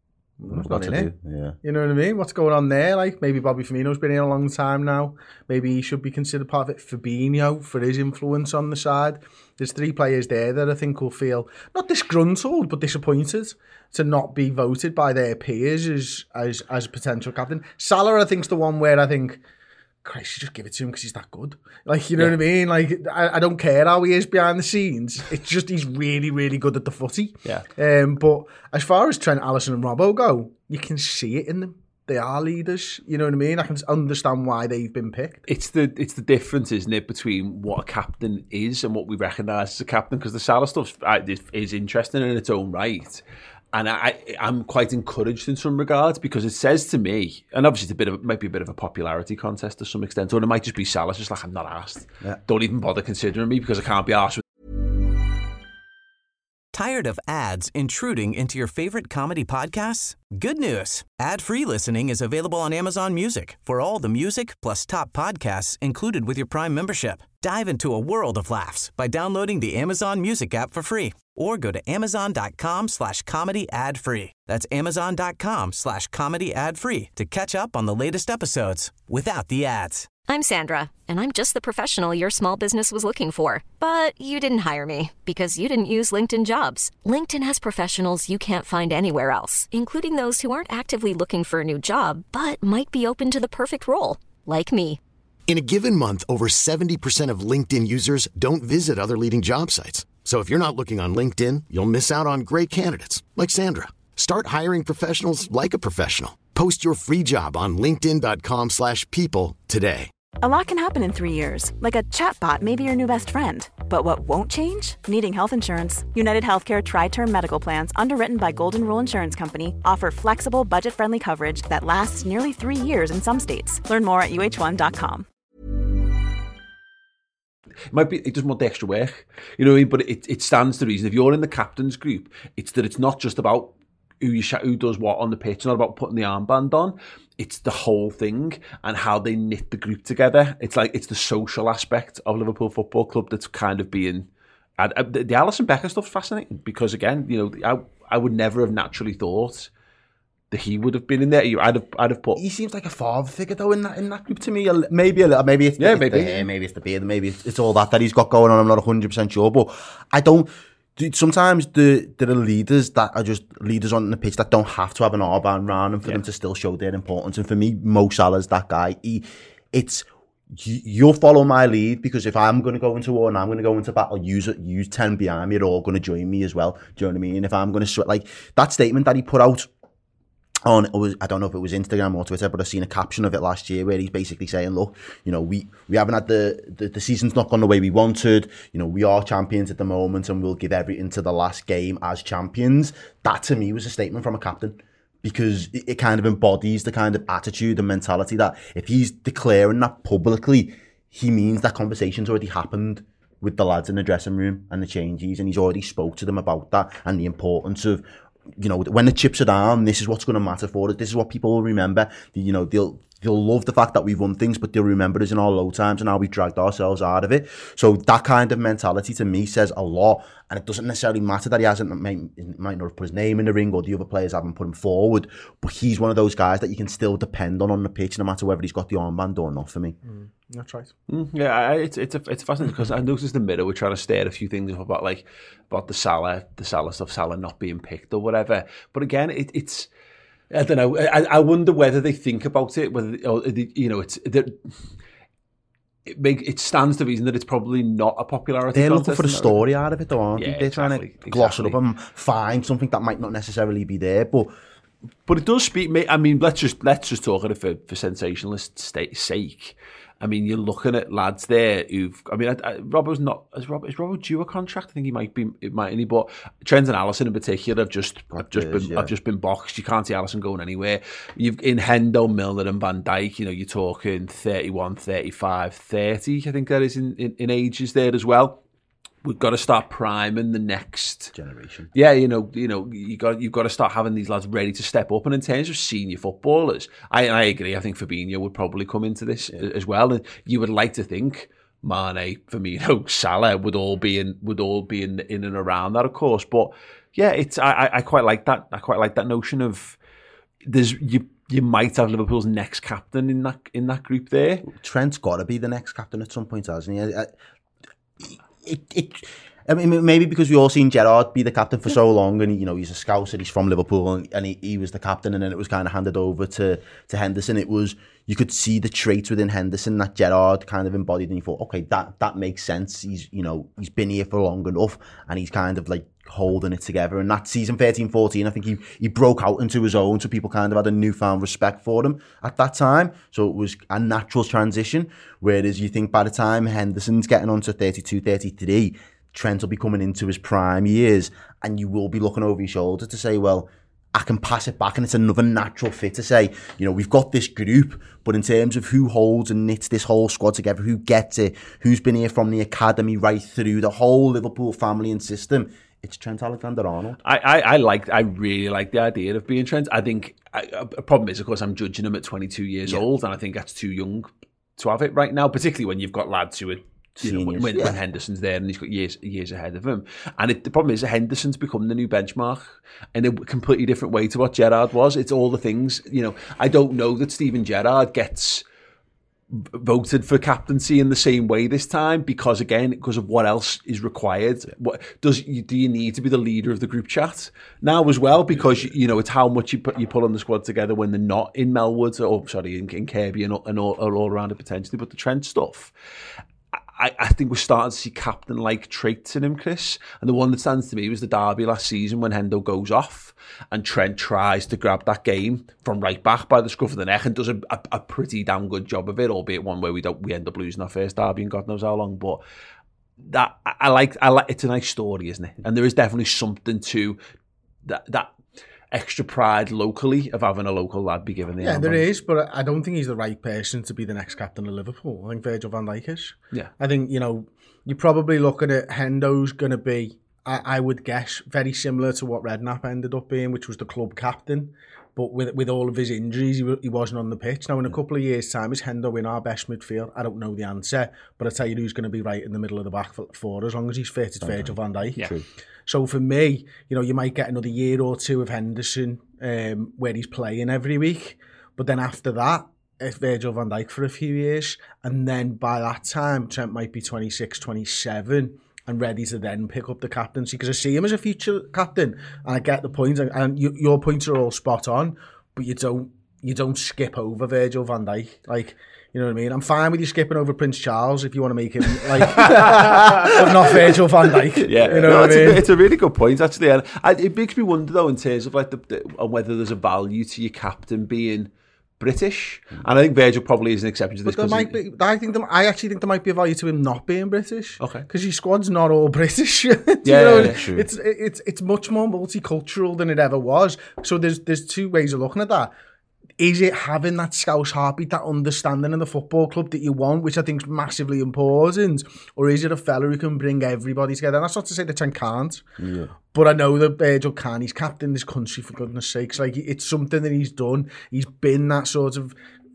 not in it. Yeah. You know what I mean? What's going on there? Like, maybe Bobby Firmino's been here a long time now. Maybe he should be considered part of it. Fabinho, for his influence on the side. There's 3 players there that I think will feel, not disgruntled, but disappointed to not be voted by their peers as potential captain. Salah, I think, is the one where I think, Christ, you just give it to him because he's that good. Like, you know what I mean? Like, I don't care how he is behind the scenes. It's just he's really, really good at the footy. Yeah. But as far as Trent, Alisson and Robbo go, you can see it in them. They are leaders. You know what I mean? I can understand why they've been picked. It's the difference, isn't it, between what a captain is and what we recognise as a captain? Because the Salah stuff is interesting in its own right. And I'm quite encouraged in some regards because it says to me, and obviously it might be a bit of a popularity contest to some extent, or it might just be Salah, just like, I'm not asked. Yeah. Don't even bother considering me because I can't be asked. Tired of ads intruding into your favorite comedy podcasts? Good news. Ad-free listening is available on Amazon Music for all the music plus top podcasts included with your Prime membership. Dive into a world of laughs by downloading the Amazon Music app for free or go to amazon.com/comedy ad-free. That's amazon.com/comedy ad-free to catch up on the latest episodes without the ads. I'm Sandra, and I'm just the professional your small business was looking for. But you didn't hire me because you didn't use LinkedIn Jobs. LinkedIn has professionals you can't find anywhere else, including those who aren't actively looking for a new job, but might be open to the perfect role, like me. In a given month, over 70% of LinkedIn users don't visit other leading job sites. So if you're not looking on LinkedIn, you'll miss out on great candidates like Sandra. Start hiring professionals like a professional. Post your free job on linkedin.com/people today. A lot can happen in 3 years, like a chatbot may be your new best friend. But what won't change? Needing health insurance. United Healthcare Tri-Term Medical Plans, underwritten by Golden Rule Insurance Company, offer flexible, budget-friendly coverage that lasts nearly 3 years in some states. Learn more at uh1.com. It might be, it doesn't want the extra work, you know what I mean? But it stands to reason. If you're in the captain's group, it's that it's not just about who does what on the pitch. It's not about putting the armband on. It's the whole thing and how they knit the group together. It's like, it's the social aspect of Liverpool Football Club that's kind of being... the Alisson Becker stuff's fascinating because, again, you know, I would never have naturally thought that he would have been in there. I'd have put... He seems like a father figure, though, in that group to me. Maybe a little. Maybe it's the hair, maybe it's the beard, maybe it's all that he's got going on. I'm not 100% sure, but I don't... Sometimes there are leaders that are just leaders on the pitch that don't have to have an armband around them for them to still show their importance. And for me, Mo Salah's that guy. You'll follow my lead because if I'm going to go into war and I'm going to go into battle, use 10 behind me, you're all going to join me as well. Do you know what I mean? If I'm going to like that statement that he put out on, I don't know if it was Instagram or Twitter, but I've seen a caption of it last year where he's basically saying, look, you know, we haven't had the season's not gone the way we wanted. You know, we are champions at the moment and we'll give everything to the last game as champions. That to me was a statement from a captain because it kind of embodies the kind of attitude and mentality that if he's declaring that publicly, he means that conversation's already happened with the lads in the dressing room and the changes, and he's already spoke to them about that and the importance of, you know, when the chips are down, this is what's going to matter for us. This is what people will remember. You know, they'll love the fact that we've won things, but they'll remember us in our low times and how we dragged ourselves out of it. So that kind of mentality to me says a lot. And it doesn't necessarily matter that he might not have put his name in the ring or the other players haven't put him forward, but he's one of those guys that you can still depend on the pitch, no matter whether he's got the armband or not. For me, that's right. Yeah, it's fascinating because I noticed in the middle we're trying to stir a few things up about the Salah stuff, Salah not being picked or whatever. But again, it's. I don't know. I wonder whether they think about it. Whether it stands to reason that it's probably not a popularity. They're looking for a story out of it, though, aren't they? They're trying to gloss it up and find something that might not necessarily be there, but it does speak. I mean, let's just talk at it for sensationalist sake. I mean, you're looking at lads there who've. I mean, Robbo's not. Is Robbo due a contract? I think he might be. It might any. But Trent and Alisson in particular have just been boxed. You can't see Alisson going anywhere. You've in Hendo, Milner, and Van Dijk. You're talking 31, 35, 30. I think that is in ages there as well. We've got to start priming the next generation. Yeah, you've got to start having these lads ready to step up. And in terms of senior footballers, I agree. I think Fabinho would probably come into this as well. And you would like to think Mane, Firmino, Salah would all be in and around that, of course. But yeah, I quite like that. I quite like that notion of you might have Liverpool's next captain in that group there. Trent's got to be the next captain at some point, hasn't he? I mean, maybe because we all seen Gerrard be the captain for so long, and he's a Scouser, he's from Liverpool, and he was the captain, and then it was kind of handed over to Henderson. You could see the traits within Henderson that Gerrard kind of embodied, and you thought, okay, that makes sense. He's been here for long enough, and he's kind of like holding it together. And that season 13-14, I think he broke out into his own, so people kind of had a newfound respect for him at that time. So it was a natural transition. Whereas you think by the time Henderson's getting on to 32, 33, Trent will be coming into his prime years, and you will be looking over your shoulder to say, well, I can pass it back, and it's another natural fit to say, we've got this group, but in terms of who holds and knits this whole squad together, who gets it, who's been here from the academy right through the whole Liverpool family and system, it's Trent Alexander-Arnold. I really like the idea of being Trent. I think a problem is, of course, I'm judging him at 22 years old, and I think that's too young to have it right now, particularly when you've got lads who are when Henderson's there and he's got years ahead of him. And the problem is that Henderson's become the new benchmark in a completely different way to what Gerrard was. It's all the things, I don't know that Steven Gerrard gets voted for captaincy in the same way this time because of what else is required. Do you need to be the leader of the group chat now as well? Because it's how much you pull on the squad together when they're not in Melwood in Kirby and all around it potentially. But the Trent stuff, I think we're starting to see captain-like traits in him, Chris. And the one that stands to me was the derby last season when Hendo goes off and Trent tries to grab that game from right back by the scruff of the neck and does a pretty damn good job of it, albeit one where we end up losing our first derby in God knows how long. But that I like. It's a nice story, isn't it? And there is definitely something to that extra pride locally of having a local lad be given the armband. There is, but I don't think he's the right person to be the next captain of Liverpool. I think Virgil van Dijk is. Yeah. I think, you're probably looking at Hendo's going to be, I would guess, very similar to what Redknapp ended up being, which was the club captain. But with all of his injuries, he wasn't on the pitch. Now, in a couple of years' time, is Hendo in our best midfield? I don't know the answer, but I tell you who's going to be right in the middle of the back for as long as he's fit, it's Virgil van Dijk. Yeah. True. So for me, you might get another year or two of Henderson where he's playing every week. But then after that, it's Virgil van Dijk for a few years. And then by that time, Trent might be 26, 27 and ready to then pick up the captaincy. Because I see him as a future captain. And I get the point. And your points are all spot on. But you don't skip over Virgil van Dijk. Like, you know what I mean? I'm fine with you skipping over Prince Charles if you want to make him like, but not Virgil van Dijk. Yeah, you know what I mean? It's a really good point actually. And it makes me wonder though in terms of like whether there's a value to your captain being British. And I think Virgil probably is an exception to this. But I actually think there might be a value to him not being British. Okay, because your squad's not all British. True. It's much more multicultural than it ever was. So there's two ways of looking at that. Is it having that Scouse heartbeat, that understanding in the football club that you want, which I think is massively important? Or is it a fella who can bring everybody together? And that's not to say that Trent can't. Yeah. But I know that Virgil can. He's captained this country, for goodness sakes. Like, it's something that he's done. He's been that sort of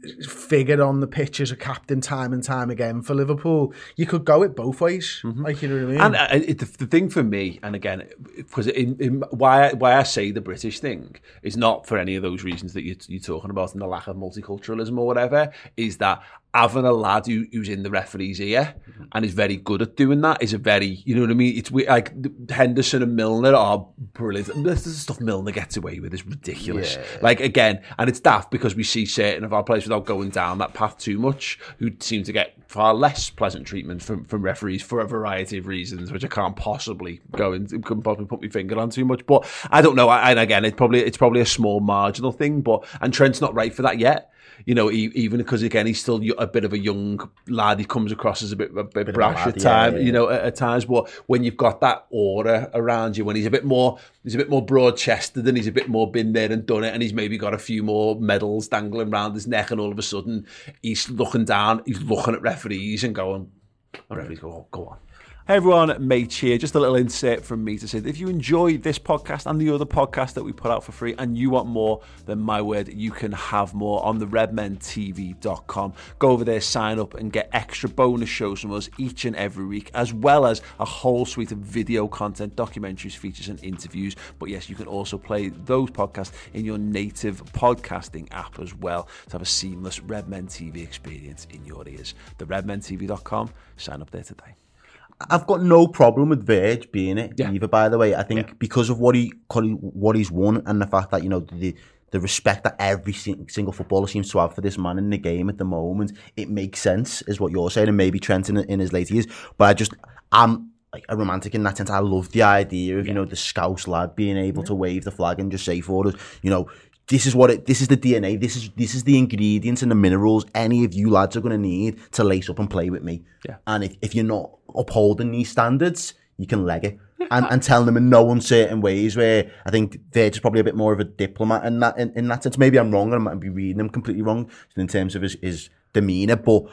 figure on the pitch as a captain time and time again for Liverpool. You could go it both ways, like, you know what I mean? And the thing for me, and again, because why I say the British thing is not for any of those reasons that you're talking about and the lack of multiculturalism or whatever, is that having a lad who's in the referee's ear and is very good at doing that is a very, you know what I mean? It's like Henderson and Milner are brilliant. This stuff Milner gets away with is ridiculous. Yeah. Like, again, and it's daft because we see certain of our players without going down that path too much who seem to get far less pleasant treatment from referees for a variety of reasons, which I can't possibly couldn't possibly put my finger on too much. But I don't know. And again, it's probably a small marginal thing. And Trent's not right for that yet. You know, even because, again, he's still a bit of a young lad. He comes across as a bit brash at times, you know, at times. But when you've got that aura around you, when he's a bit more broad-chested and he's a bit more been there and done it, and he's maybe got a few more medals dangling around his neck, and all of a sudden he's looking down, he's looking at referees and going, and referees go, oh, go on. Hey everyone, Mate here. Just a little insert from me to say that if you enjoy this podcast and the other podcast that we put out for free and you want more, then my word, you can have more on the redmentv.com. Go over there, sign up and get extra bonus shows from us each and every week, as well as a whole suite of video content, documentaries, features and interviews. But yes, you can also play those podcasts in your native podcasting app as well to have a seamless Redmen TV experience in your ears. The redmentv.com. Sign up there today. I've got no problem with Verge being it either, by the way. I think because of what he's won and the fact that, you know, the respect that every single footballer seems to have for this man in the game at the moment, it makes sense, is what you're saying, and maybe Trent in his later years. But I'm like a romantic in that sense. I love the idea of, you know, the Scouse lad being able to wave the flag and just say for us, you know, this is the DNA, this is the ingredients and the minerals any of you lads are going to need to lace up and play with me. Yeah. And if you're not upholding these standards, you can leg it. And tell them in no uncertain ways, where I think they're just probably a bit more of a diplomat in that sense. Maybe I'm wrong and I might be reading him completely wrong in terms of his demeanour, but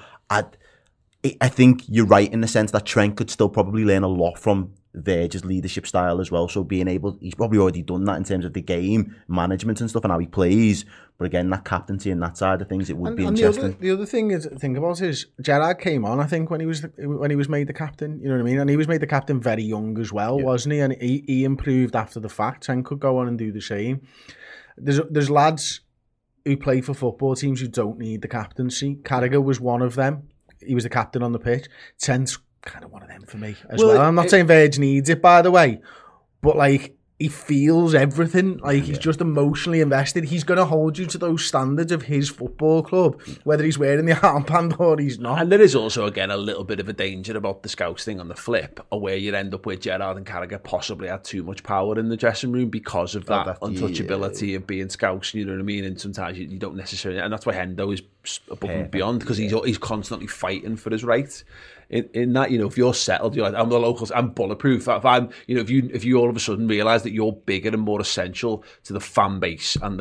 I think you're right in the sense that Trent could still probably learn a lot from Verge's leadership style as well. So he's probably already done that in terms of the game management and stuff and how he plays. But again, that captaincy and that side of things, it would be interesting. The other thing to think about is Gerrard came on, I think, when he was made the captain. You know what I mean? And he was made the captain very young as well, wasn't he? And he improved after the fact. Trent could go on and do the same. There's lads who play for football teams who don't need the captaincy. Carragher was one of them. He was the captain on the pitch. Trent's kind of one of them for me as well. I'm not saying Verge needs it, by the way, but like, he feels everything. Like, he's just emotionally invested. He's going to hold you to those standards of his football club, whether he's wearing the armband or he's not. And there is also, again, a little bit of a danger about the Scouts thing on the flip, or where you'd end up with Gerrard and Carragher possibly had too much power in the dressing room because of that untouchability of being Scouts, you know what I mean? And sometimes you don't necessarily, and that's why Hendo is above and beyond, because he's constantly fighting for his right. In that, you know, if you're settled, you're like, I'm the locals, I'm bulletproof. If if you all of a sudden realise that you're bigger and more essential to the fan base and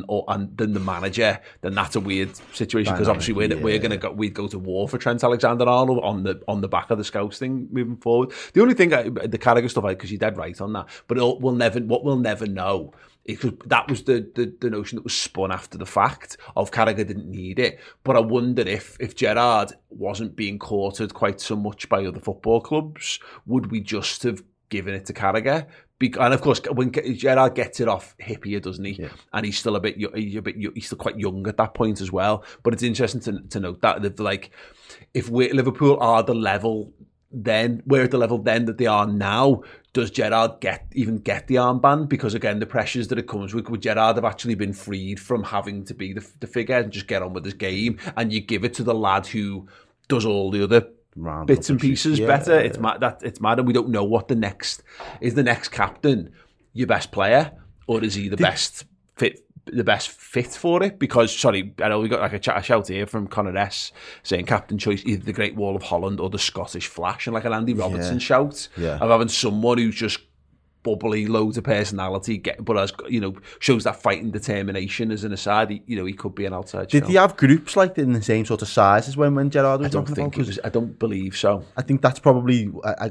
than the manager, then that's a weird situation, because obviously we'd go to war for Trent Alexander-Arnold on the back of the Scouts thing moving forward. The only thing, the Carragher stuff, because you're dead right on that, but what we'll never know. Because that was the notion that was spun after the fact of Carragher didn't need it. But I wonder if Gerrard wasn't being courted quite so much by other football clubs, would we just have given it to Carragher? And of course, when Gerrard gets it off hippier, doesn't he? Yeah. And he's still he's still quite young at that point as well. But it's interesting to note that, like, if Liverpool are the level then, we're at the level then that they are now, does Gerrard even get the armband? Because again, the pressures that it comes with, would Gerrard have actually been freed from having to be the figurehead and just get on with his game, and you give it to the lad who does all the other bits and pieces better? It's mad, and we don't know what the next captain your best player, or is he the best fit for it? Because, sorry, I know we got like a shout here from Connor S saying captain choice, either the Great Wall of Holland or the Scottish Flash, and like an Andy Robertson shout of having someone who's just bubbly, loads of personality, but as you know, shows that fighting determination as an aside. He could be an outside. Did he have groups like in the same sort of size as when Gerrard was? I don't believe so. I think that's probably.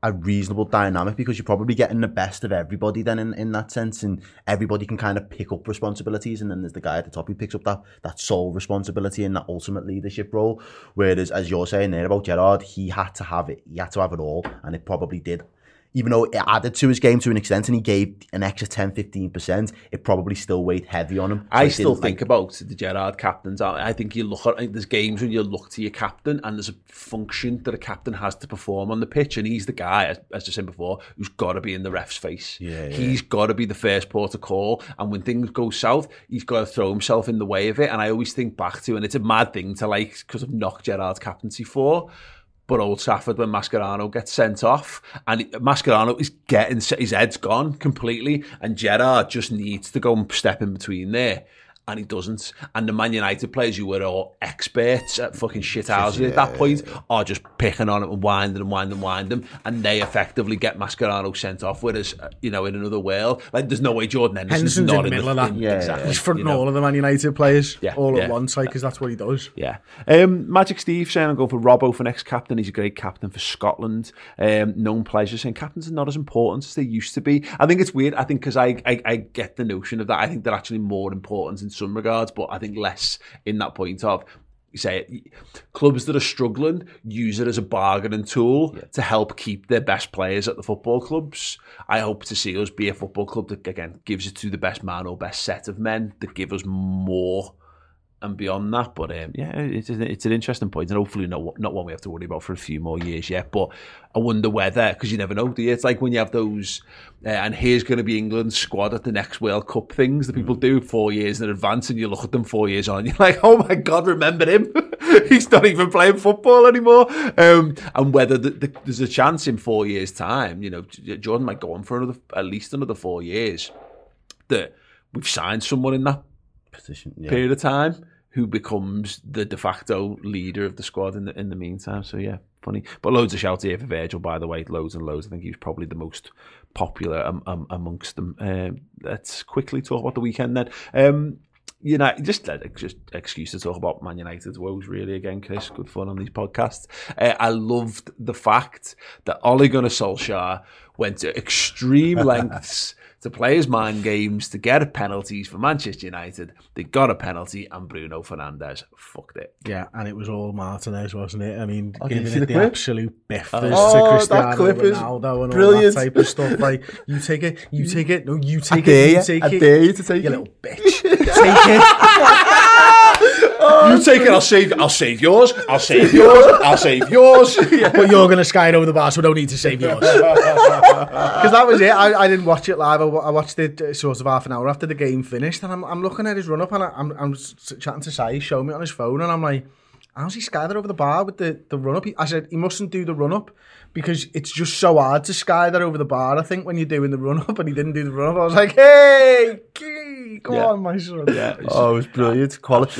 a reasonable dynamic, because you're probably getting the best of everybody then in that sense, and everybody can kind of pick up responsibilities, and then there's the guy at the top who picks up that sole responsibility and that ultimate leadership role. Whereas, as you're saying there about Gerrard, he had to have it all, and it probably did. Even though it added to his game to an extent and he gave an extra 10-15%, it probably still weighed heavy on him. So I still think about the Gerrard captains. I think there's games when you look to your captain and there's a function that a captain has to perform on the pitch, and he's the guy, as I said before, who's got to be in the ref's face. He's got to be the first port of call, and when things go south, he's got to throw himself in the way of it. And I always think back to, and it's a mad thing to because I've knocked Gerrard's captaincy for, but Old Trafford, when Mascherano gets sent off, and Mascherano is getting, his head's gone completely, and Gerrard just needs to go and step in between there, and he doesn't. And the Man United players who were all experts at fucking shithouses at that point are just picking on it and winding them, and they effectively get Mascherano sent off. Whereas, in another world, there's no way Jordan Henderson's in not the middle of that. Exactly. He's fronting all of the Man United players all at once, because that's what he does. Yeah. Magic Steve saying I'm going for Robbo for next captain. He's a great captain for Scotland. Known Pleasure saying captains are not as important as they used to be. I think it's weird. I think because I get the notion of that. I think they're actually more important in some regards, but I think less in that point of, you say, clubs that are struggling use it as a bargaining tool to help keep their best players at the football clubs. I hope to see us be a football club that, again, gives it to the best man or best set of men that give us more and beyond that. But it's an interesting point, and hopefully not one we have to worry about for a few more years yet. But I wonder whether, because you never know, do you? It's like when you have those and here's going to be England's squad at the next World Cup things that people do 4 years in advance, and you look at them 4 years on and you're like, oh my God, remember him? He's not even playing football anymore. And whether there's a chance in 4 years' time, Jordan might go on for at least another 4 years, that we've signed someone in that position period of time who becomes the de facto leader of the squad in the meantime. So yeah, funny. But loads of shouts here for Virgil, by the way, loads and loads. I think he was probably the most popular amongst them. Let's quickly talk about the weekend then. Just excuse to talk about Man United's woes really again, Chris. Good fun on these podcasts. I loved the fact that Ole Gunnar Solskjaer went to extreme lengths to play his mind games to get penalties for Manchester United. They got a penalty, and Bruno Fernandes fucked it. Yeah, and it was all Martinez, wasn't it? I mean, giving it the absolute biffers to Cristiano Ronaldo and brilliant. All that type of stuff. Like, you take it. No, you take it. I dare you to take it. You little bitch. Take it. You take it, I'll save yours. I'll save yours. But you're going to sky it over the bar, so we don't need to save yours. Because that was it. I didn't watch it live. I watched it sort of half an hour after the game finished, and I'm looking at his run-up, and I'm chatting to Sai, showing me on his phone, and I'm like, how's he sky that over the bar with the run-up? I said, he mustn't do the run-up, because it's just so hard to sky that over the bar, I think, when you're doing the run-up, and he didn't do the run-up. I was like, hey, come on, my son. Yeah, it was brilliant. Quality.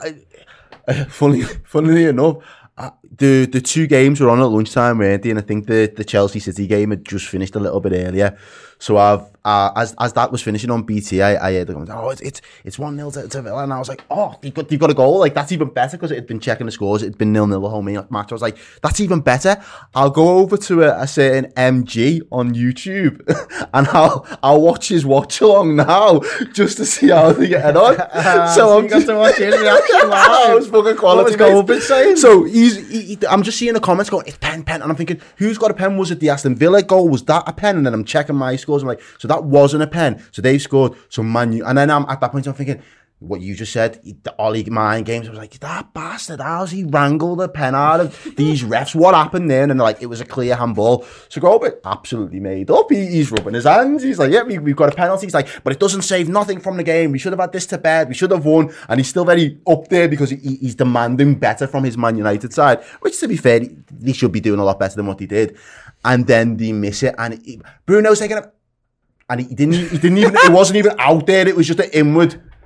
Funnily enough, the two games were on at lunchtime, weren't they? And I think the Chelsea City game had just finished a little bit earlier. So as that was finishing on BT, I heard them going, it's 1-0 to Villa, and I was like, they've got a goal. Like, that's even better, because it had been checking the scores. It had been 0-0 the whole match. I was like, that's even better. I'll go over to a certain MG on YouTube and I'll watch his watch along now just to see how they get on. So I'm got to watch his reaction live. It was fucking quality. What was saying? So I'm just seeing the comments going, it's pen, and I'm thinking, who's got a pen? Was it the Aston Villa goal? Was that a pen? And then I'm checking my scores. I'm like, so that wasn't a pen. So they've scored. So Man U, and then at that point I'm thinking, what you just said, the Ollie mind games. I was like, that bastard, how's he wrangled a pen out of these refs? What happened there? And they're like, it was a clear handball. So Gobert absolutely made up. He's rubbing his hands. He's like, yeah, we've got a penalty. He's like, but it doesn't save nothing from the game. We should have had this to bed. We should have won. And he's still very up there because he's demanding better from his Man United side, which, to be fair, they should be doing a lot better than what he did. And then they miss it. And Bruno's taking it. And he didn't even, it wasn't even out there. It was just an inward.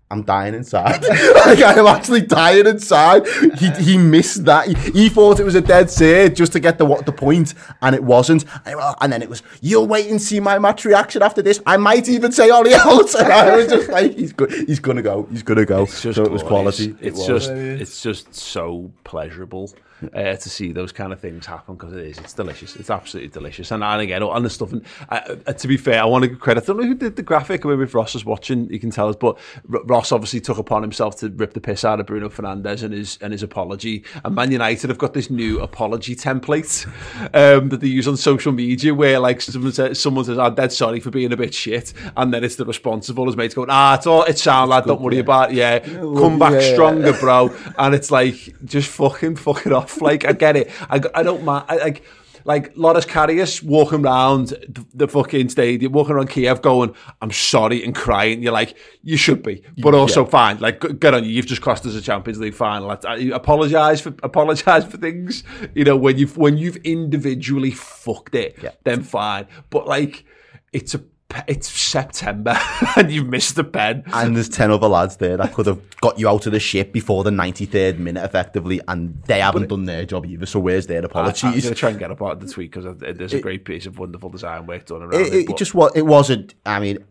I'm dying inside. Like, I'm actually dying inside. He missed that. He thought it was a dead set just to get the point, and it wasn't. And then it was, you'll wait and see my match reaction after this. I might even say Ollie else. And I was just like, he's going to go. So it was quality. It's just so pleasurable to see those kind of things happen, because it's delicious. It's absolutely delicious. And again, on the stuff, and to be fair, I want to give credit. I don't know who did the graphic. Maybe if Ross is watching, you can tell us. But Ross obviously took upon himself to rip the piss out of Bruno Fernandes and his apology. And Man United have got this new apology template that they use on social media, where like someone says, "I'm dead sorry for being a bit shit," and then it's the response of all his mates going, "It's sound lad, don't worry about it. Yeah, come back stronger, bro." And it's like, just fuck it off. Like, I get it. I don't mind. Like Loris Karius walking around the fucking stadium, walking around Kiev going, "I'm sorry," and crying. You're like, you should be, but also fine. Like, good on you. You've just cost us a Champions League final. Apologise for things. You know, when you've individually fucked it, then fine. But like, it's September and you've missed the pen. And there's 10 other lads there that could have got you out of the ship before the 93rd minute, effectively, and they haven't done their job either. So where's their apologies? I'm going to try and get up the tweet, because there's a great piece of wonderful design work done around it. It wasn't. I mean,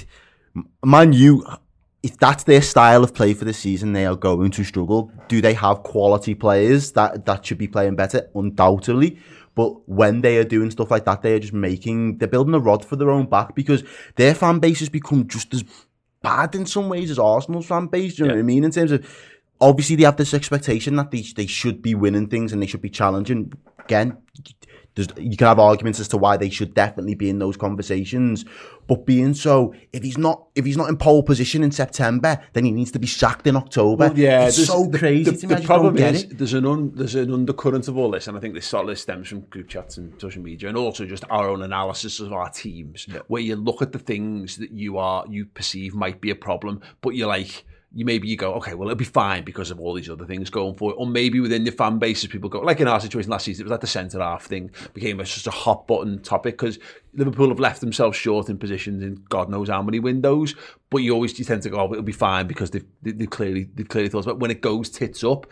Man U, if that's their style of play for the season, they are going to struggle. Do they have quality players that should be playing better? Undoubtedly. But when they are doing stuff like that, they're building a rod for their own back, because their fan base has become just as bad in some ways as Arsenal's fan base. Do you know what I mean? In terms of, obviously they have this expectation that they should be winning things and they should be challenging. Again, you can have arguments as to why they should definitely be in those conversations, but being so, if he's not in pole position in September, then he needs to be sacked in October. Well, yeah, it's so crazy to me. The problem is there's an undercurrent of all this, and I think this sort of stems from group chats and social media, and also just our own analysis of our teams, where you look at the things that you perceive might be a problem, but you're like, you go, okay, well, it'll be fine because of all these other things going for it. Or maybe within your fan bases, people go, like in our situation last season, it was like the centre-half thing became just a hot-button topic, because Liverpool have left themselves short in positions in God knows how many windows. But you tend to go, oh, it'll be fine because they've clearly thought about it. When it goes tits up,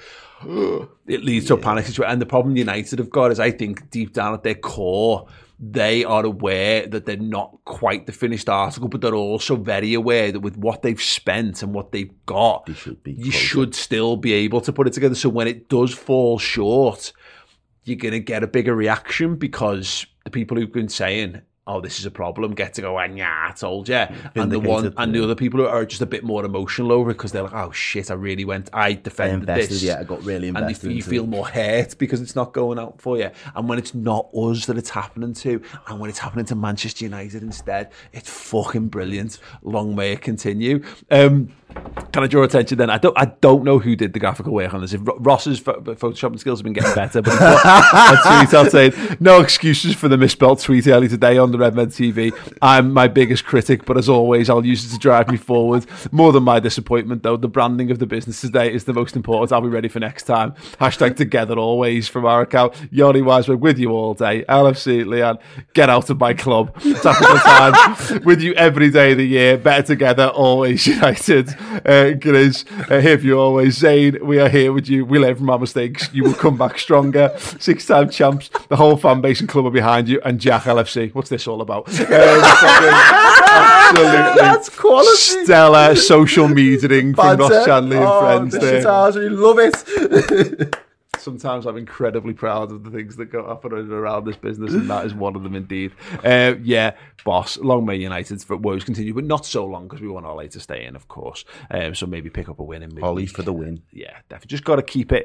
it leads to a panic situation. And the problem United have got is, I think, deep down at their core, they are aware that they're not quite the finished article, but they're also very aware that with what they've spent and what they've got, you should still be able to put it together. So when it does fall short, you're going to get a bigger reaction, because the people who've been saying, oh, this is a problem, get to go, I told you. And the other people who are just a bit more emotional over it, because they're like, oh shit, I defended this. I got really invested. And you feel more hurt because it's not going out for you. And when it's not us that it's happening to, and when it's happening to Manchester United instead, it's fucking brilliant. Long may it continue. Can I draw attention then? I don't know who did the graphical work on this. If Ross's photoshopping skills have been getting better, but he's got a tweet out saying, "No excuses for the misspelled tweet early today on the Redmen TV. I'm my biggest critic, but as always, I'll use it to drive me forward. More than my disappointment, though, the branding of the business today is the most important. I'll be ready for next time. Hashtag together always from our account. Yoni Weisberg with you all day. LFC, Leon, get out of my club. Top of the time. With you every day of the year. Better together, always United. Grizz, here for you always. Zane, we are here with you. We learn from our mistakes. You will come back stronger. 6-time champs. The whole fan base and club are behind you. And Jack LFC. What's this all about? Absolutely. That's quality. Stellar social mediaing from Ross Chandler and friends there. We love it. Sometimes I'm incredibly proud of the things that go up and around this business, and that is one of them indeed. Yeah, boss, long may United's woes continue, but not so long, because we want Ollie to stay in, of course. So maybe pick up a win in Ollie for the win. Yeah, definitely. Just got to keep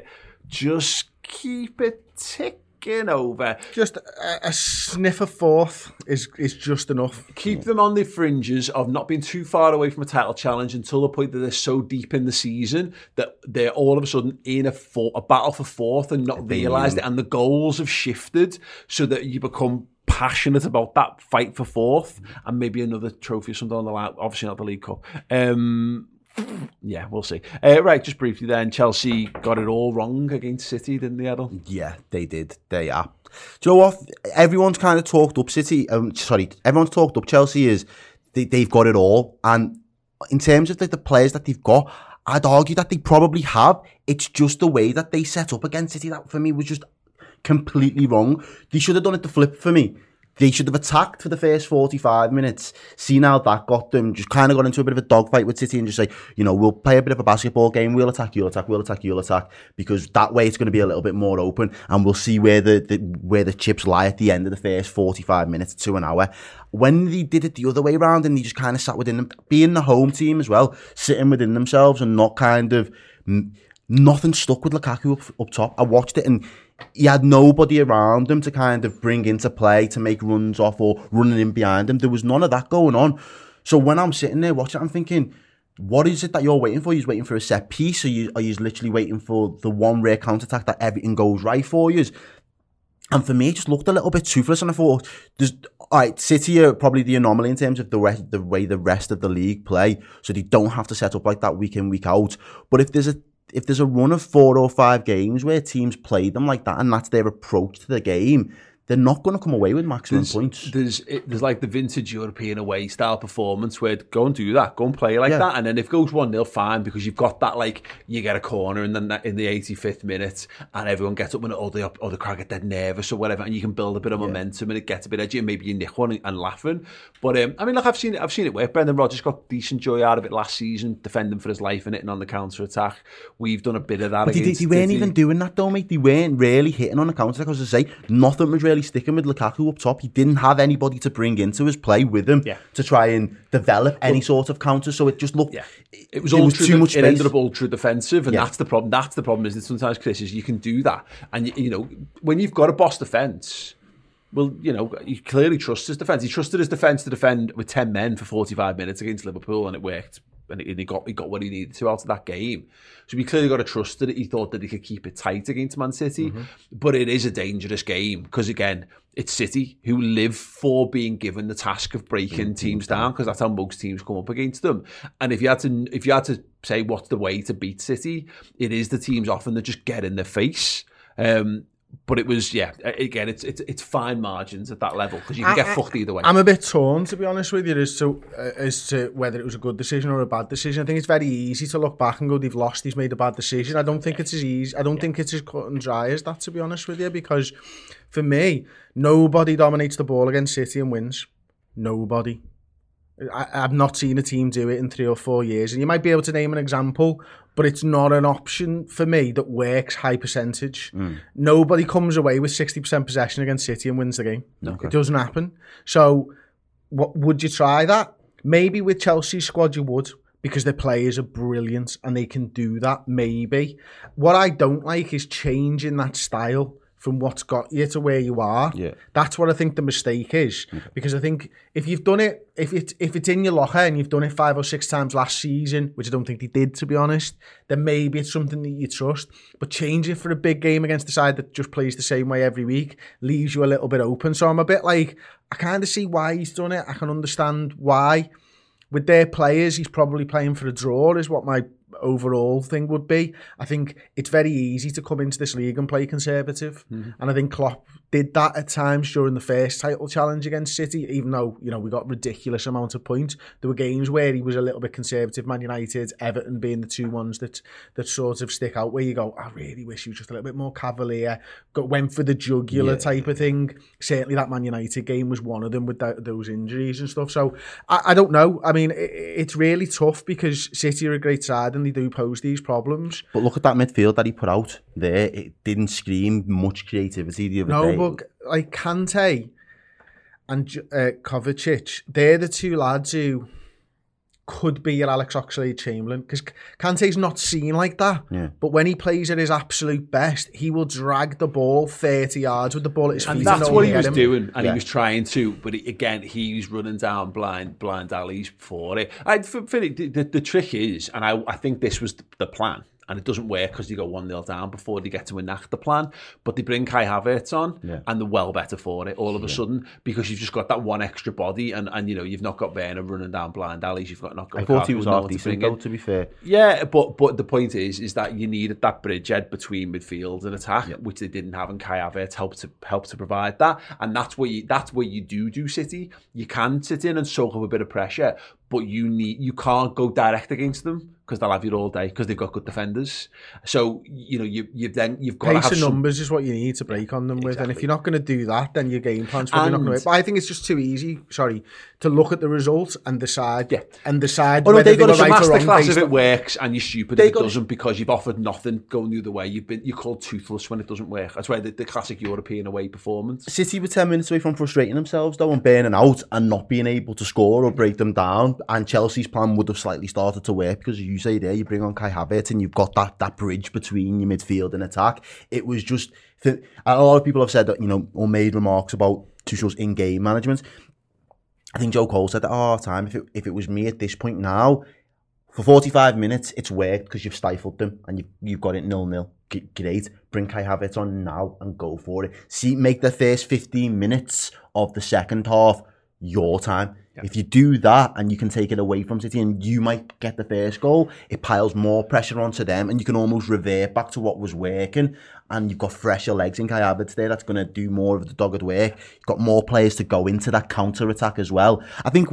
it ticking over. Just a sniff of fourth is just enough. Keep them on the fringes of not being too far away from a title challenge until the point that they're so deep in the season that they're all of a sudden in a battle for fourth and not realised it, and the goals have shifted so that you become passionate about that fight for fourth and maybe another trophy or something on the line. Obviously not the League Cup. Yeah, we'll see. Right, just briefly then, Chelsea got it all wrong against City, didn't they, Adel? Yeah, they did. They are. Do you know what? Everyone's kind of talked up City. Everyone's talked up Chelsea is they've got it all, and in terms of the players that they've got, I'd argue that they probably have. It's just the way that they set up against City that for me was just completely wrong. They should have done it the flip for me. They should have attacked for the first 45 minutes, seen how that got them, just kind of got into a bit of a dogfight with City and just say, we'll play a bit of a basketball game, we'll attack, you'll attack, we'll attack, you'll attack, because that way it's going to be a little bit more open and we'll see where the chips lie at the end of the first 45 minutes to an hour. When they did it the other way around and they just kind of sat within them, being the home team as well, sitting within themselves and not kind of, nothing stuck with Lukaku up top. I watched it and he had nobody around him to kind of bring into play, to make runs off or running in behind him. There was none of that going on. So when I'm sitting there watching it, I'm thinking, what is it that you're waiting for? You're waiting for a set piece? Are you literally waiting for the one rare counter-attack that everything goes right for you? And for me, it just looked a little bit toothless. And I thought, City are probably the anomaly in terms of the way the rest of the league play. So they don't have to set up like that week in, week out. But if there's a run of 4 or 5 games where teams play them like that and that's their approach to the game, they're not going to come away with maximum points. There's like the vintage European away style performance where go and do that, go and play like that, and then if it goes 1-0, fine, because you've got that, like, you get a corner in the 85th minute and everyone gets up and all the crowd get dead nervous or whatever, and you can build a bit of momentum and it gets a bit edgy and maybe you nick one and laughing. But I mean, look, I've seen it work. Brendan Rodgers got decent joy out of it last season, defending for his life and hitting on the counter attack. We've done a bit of that. But they weren't even doing that though, mate. They weren't really hitting on the counter attack. As I say, nothing was really sticking with Lukaku up top. He didn't have anybody to bring into his play with him to try and develop any sort of counter. So it just looked. Yeah. It was too much space. It ended up ultra defensive, and that's the problem. That's the problem. Is that sometimes, Chris, is you can do that, and when you've got a boss defence. Well, he clearly trusts his defence. He trusted his defence to defend with 10 men for 45 minutes against Liverpool, and it worked. And he got what he needed to out of that game. So he clearly got to trust that he thought that he could keep it tight against Man City. Mm-hmm. But it is a dangerous game because, again, it's City who live for being given the task of breaking teams down, because that's how most teams come up against them. And if you had to say what's the way to beat City, it is the teams often that just get in their face. But it was, again, it's fine margins at that level because you can get fucked either way. I'm a bit torn, to be honest with you, as to whether it was a good decision or a bad decision. I think it's very easy to look back and go, they've lost, he's made a bad decision. I don't think it's as easy. I don't think it's as cut and dry as that, to be honest with you, because for me, nobody dominates the ball against City and wins. Nobody. I've not seen a team do it in 3 or 4 years. And you might be able to name an example, but it's not an option for me that works high percentage. Nobody comes away with 60% possession against City and wins the game. Okay. It doesn't happen. So what would you try that? Maybe with Chelsea's squad you would, because their players are brilliant and they can do that, maybe. What I don't like is changing that style from what's got you to where you are. Yeah. That's what I think the mistake is. Okay. Because I think if you've done it, if it's in your locker and you've done it 5 or 6 times last season, which I don't think they did, to be honest, then maybe it's something that you trust. But change it for a big game against the side that just plays the same way every week leaves you a little bit open. So I'm a bit like, I kind of see why he's done it. I can understand why. With their players, he's probably playing for a draw, is what my overall thing would be. I think it's very easy to come into this league and play conservative. Mm-hmm. And I think Klopp did that at times during the first title challenge against City, even though, we got ridiculous amount of points. There were games where he was a little bit conservative, Man United, Everton being the 2 ones that sort of stick out, where you go, I really wish he was just a little bit more cavalier, went for the jugular type of thing. Certainly that Man United game was one of them with those injuries and stuff. So I don't know. I mean, it's really tough because City are a great side and they do pose these problems. But look at that midfield that he put out there. It didn't scream much creativity the other day. No, but like Kante and Kovacic, they're the 2 lads who could be your Alex Oxlade-Chamberlain, because Kante's not seen like that. Yeah. But when he plays at his absolute best, he will drag the ball 30 yards with the ball at his feet. And that's what he was doing, and he was trying to. But he was running down blind alleys for it. The trick is, and I think this was the plan, and it doesn't work because they go 1-0 down before they get to enact the plan. But they bring Kai Havertz on, and they're well better for it all of a sudden, because you've just got that one extra body, and you know, you've not got Werner running down blind alleys. You've not got. I thought he was half decent, though, to be fair. Yeah, but the point is that you needed that bridgehead between midfield and attack, which they didn't have, and Kai Havertz helped to provide that, and that's where you do City. You can sit in and soak up a bit of pressure, but you can't go direct against them because they'll have you all day because they've got good defenders. So you know you've got pace to have of numbers is what you need to break on them with, and if you're not going to do that, then your game plan's probably not going to work. But I think it's just too easy. To look at the results and decide whether they got right or wrong. Masterclass if it works, and you're stupid if it doesn't, because you've offered nothing going the other way. You're called toothless when it doesn't work. That's why the classic European away performance. City were 10 minutes away from frustrating themselves though, and burning out and not being able to score or break them down. And Chelsea's plan would have slightly started to work, because as you say there, you bring on Kai Havertz and you've got that bridge between your midfield and attack. It was just, a lot of people have said that, you know, or made remarks about Tuchel's in-game management. I think Joe Cole said that all the time. If it was me at this point now, for 45 minutes, it's worked because you've stifled them and you've got it 0-0. Great. Bring Kai Havertz on now and go for it. Make the first 15 minutes of the second half your time. Yeah. If you do that and you can take it away from City and you might get the first goal, it piles more pressure onto them and you can almost revert back to what was working, and you've got fresher legs in Kai Havertz there that's going to do more of the dogged work. You've got more players to go into that counter-attack as well. I think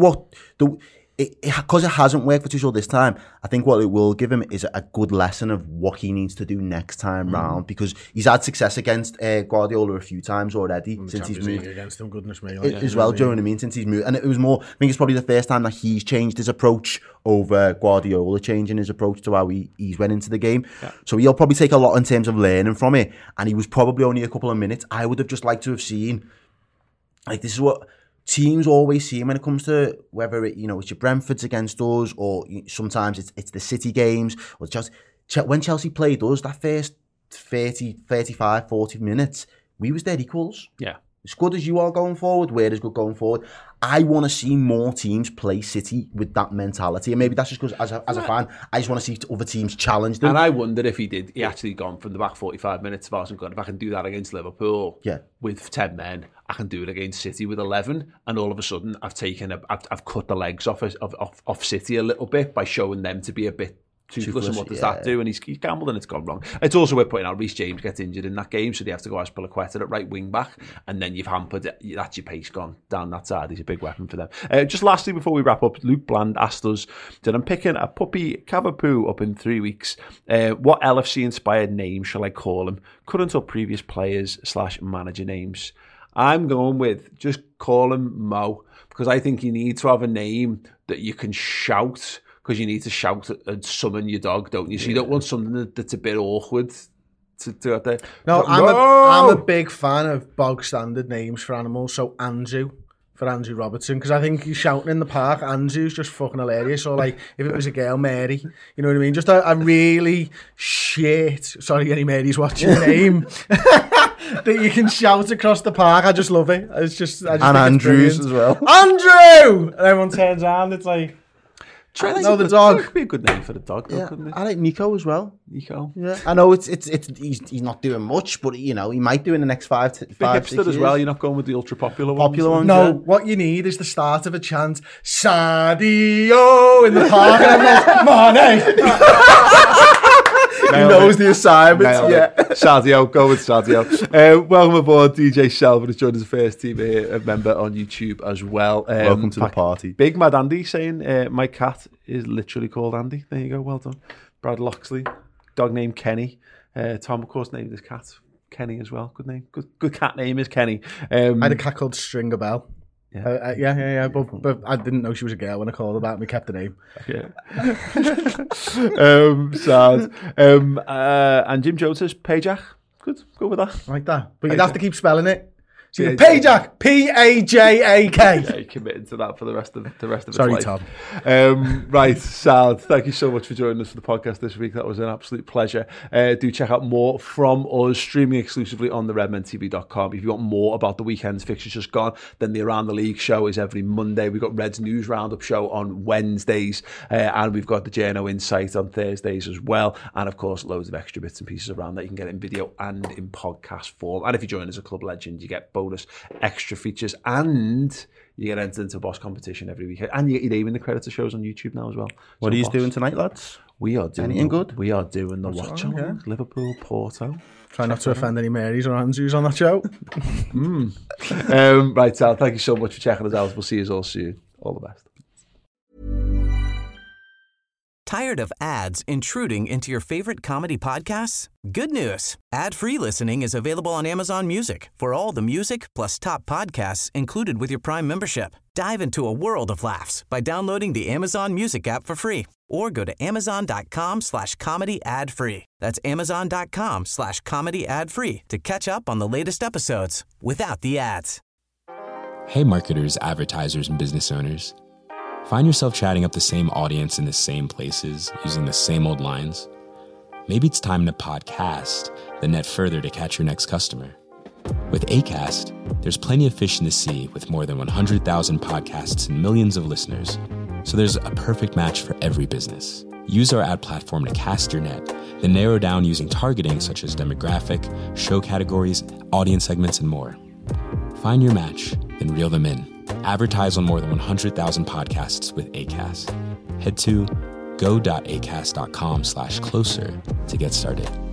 because it hasn't worked for Tuchel this time, I think what it will give him is a good lesson of what he needs to do next time round, because he's had success against Guardiola a few times already since he's moved against him. Goodness me, as well. Do you know what I mean? Since he's moved, and it was more. I think it's probably the first time that he's changed his approach over Guardiola changing his approach to how he's went into the game. Yeah. So he'll probably take a lot in terms of learning from it. And he was probably only a couple of minutes. I would have just liked to have seen, like, this is what teams always see when it comes to whether it's your Brentfords against us, or sometimes it's the City games, or Chelsea. When Chelsea played us, that first 30, 35, 40 minutes, we was their equals. Yeah. As good as you are going forward, we're as good going forward. I want to see more teams play City with that mentality. And maybe that's just because as a fan, I just want to see other teams challenge them. And I wonder if he actually gone from the back 45 minutes, if I can do that against Liverpool with 10 men, I can do it against City with 11. And all of a sudden, I've cut the legs off City a little bit by showing them to be a bit toothless, and what does that do? And he's gambled and it's gone wrong. It's also worth pointing out Reece James gets injured in that game, so they have to go Azpilicueta at right wing back, and then you've hampered it. That's your pace gone down that side. He's a big weapon for them. Just lastly, before we wrap up, Luke Bland asked us that I'm picking a puppy Cavapoo up in 3 weeks. What LFC inspired name shall I call him? Current or previous players / manager names? I'm going with just call him Mo, because I think you need to have a name that you can shout, because you need to shout and summon your dog, don't you? So you don't want something that's a bit awkward to do out there. No, I'm a big fan of bog standard names for animals. So Anzu, for Andrew Robertson, because I think he's shouting in the park. Anzu's just fucking hilarious. Or like if it was a girl, Mary, you know what I mean? Just a really sorry, any Marys watching name that you can shout across the park. I just love it. I just and Andrews as well. Andrew, and everyone turns around. It's like. The dog could be a good name for the dog, though, couldn't it? I like Nico as well. Nico, yeah. I know he's not doing much, but he might do in the next 5 to 5 6 years. As well. You're not going with the ultra popular ones. No, what you need is the start of a chant, Sadio in the park, and everyone's Mane. He knows the assignments. Yeah, Sadio, go with Sadio. Welcome aboard, DJ Shelvin has joined us, first team here, a member on YouTube as well. Welcome to the party. Big Mad Andy saying my cat is literally called Andy. There you go, well done. Brad Loxley, dog named Kenny. Tom, of course, named his cat Kenny as well. Good name. Good cat name is Kenny. I had a cat called Stringer Bell. Yeah. But I didn't know she was a girl when I called her that, and we kept the name. Yeah. Sad. And Jim Jones says Pajak. Good. Go with that. Like that. But you'd have to keep spelling it. Pajak, P-A-J-A-K. Yeah, you're committing to that for the rest of its life. Tom. Right, Sal, thank you so much for joining us for the podcast this week. That was an absolute pleasure. Do check out more from us, streaming exclusively on the redmentv.com. If you want more about the weekend's fixtures just gone, then the Around the League show is every Monday. We've got Reds News Roundup show on Wednesdays, and we've got the JNO Insight on Thursdays as well. And of course, loads of extra bits and pieces around that you can get in video and in podcast form. And if you join as a club legend, you get bonus extra features, and you get entered into a boss competition every week, and you get your name in the credits of shows on YouTube now as well. What are you doing tonight, lads? We are doing anything good? We are doing the watch on yeah. Liverpool Porto. Try not to offend any Marys or Andrews on that show. Right, Sal, thank you so much for checking us out. We'll see you all soon. All the best. Tired of ads intruding into your favorite comedy podcasts? Good news. Ad-free listening is available on Amazon Music for all the music plus top podcasts included with your Prime membership. Dive into a world of laughs by downloading the Amazon Music app for free or go to amazon.com/comedy ad-free. That's amazon.com/comedy ad-free to catch up on the latest episodes without the ads. Hey marketers, advertisers, and business owners. Find yourself chatting up the same audience in the same places, using the same old lines? Maybe it's time to podcast, then net further to catch your next customer. With Acast, there's plenty of fish in the sea with more than 100,000 podcasts and millions of listeners. So there's a perfect match for every business. Use our ad platform to cast your net, then narrow down using targeting such as demographic, show categories, audience segments, and more. Find your match, then reel them in. Advertise on more than 100,000 podcasts with Acast. Head to go.acast.com/closer to get started.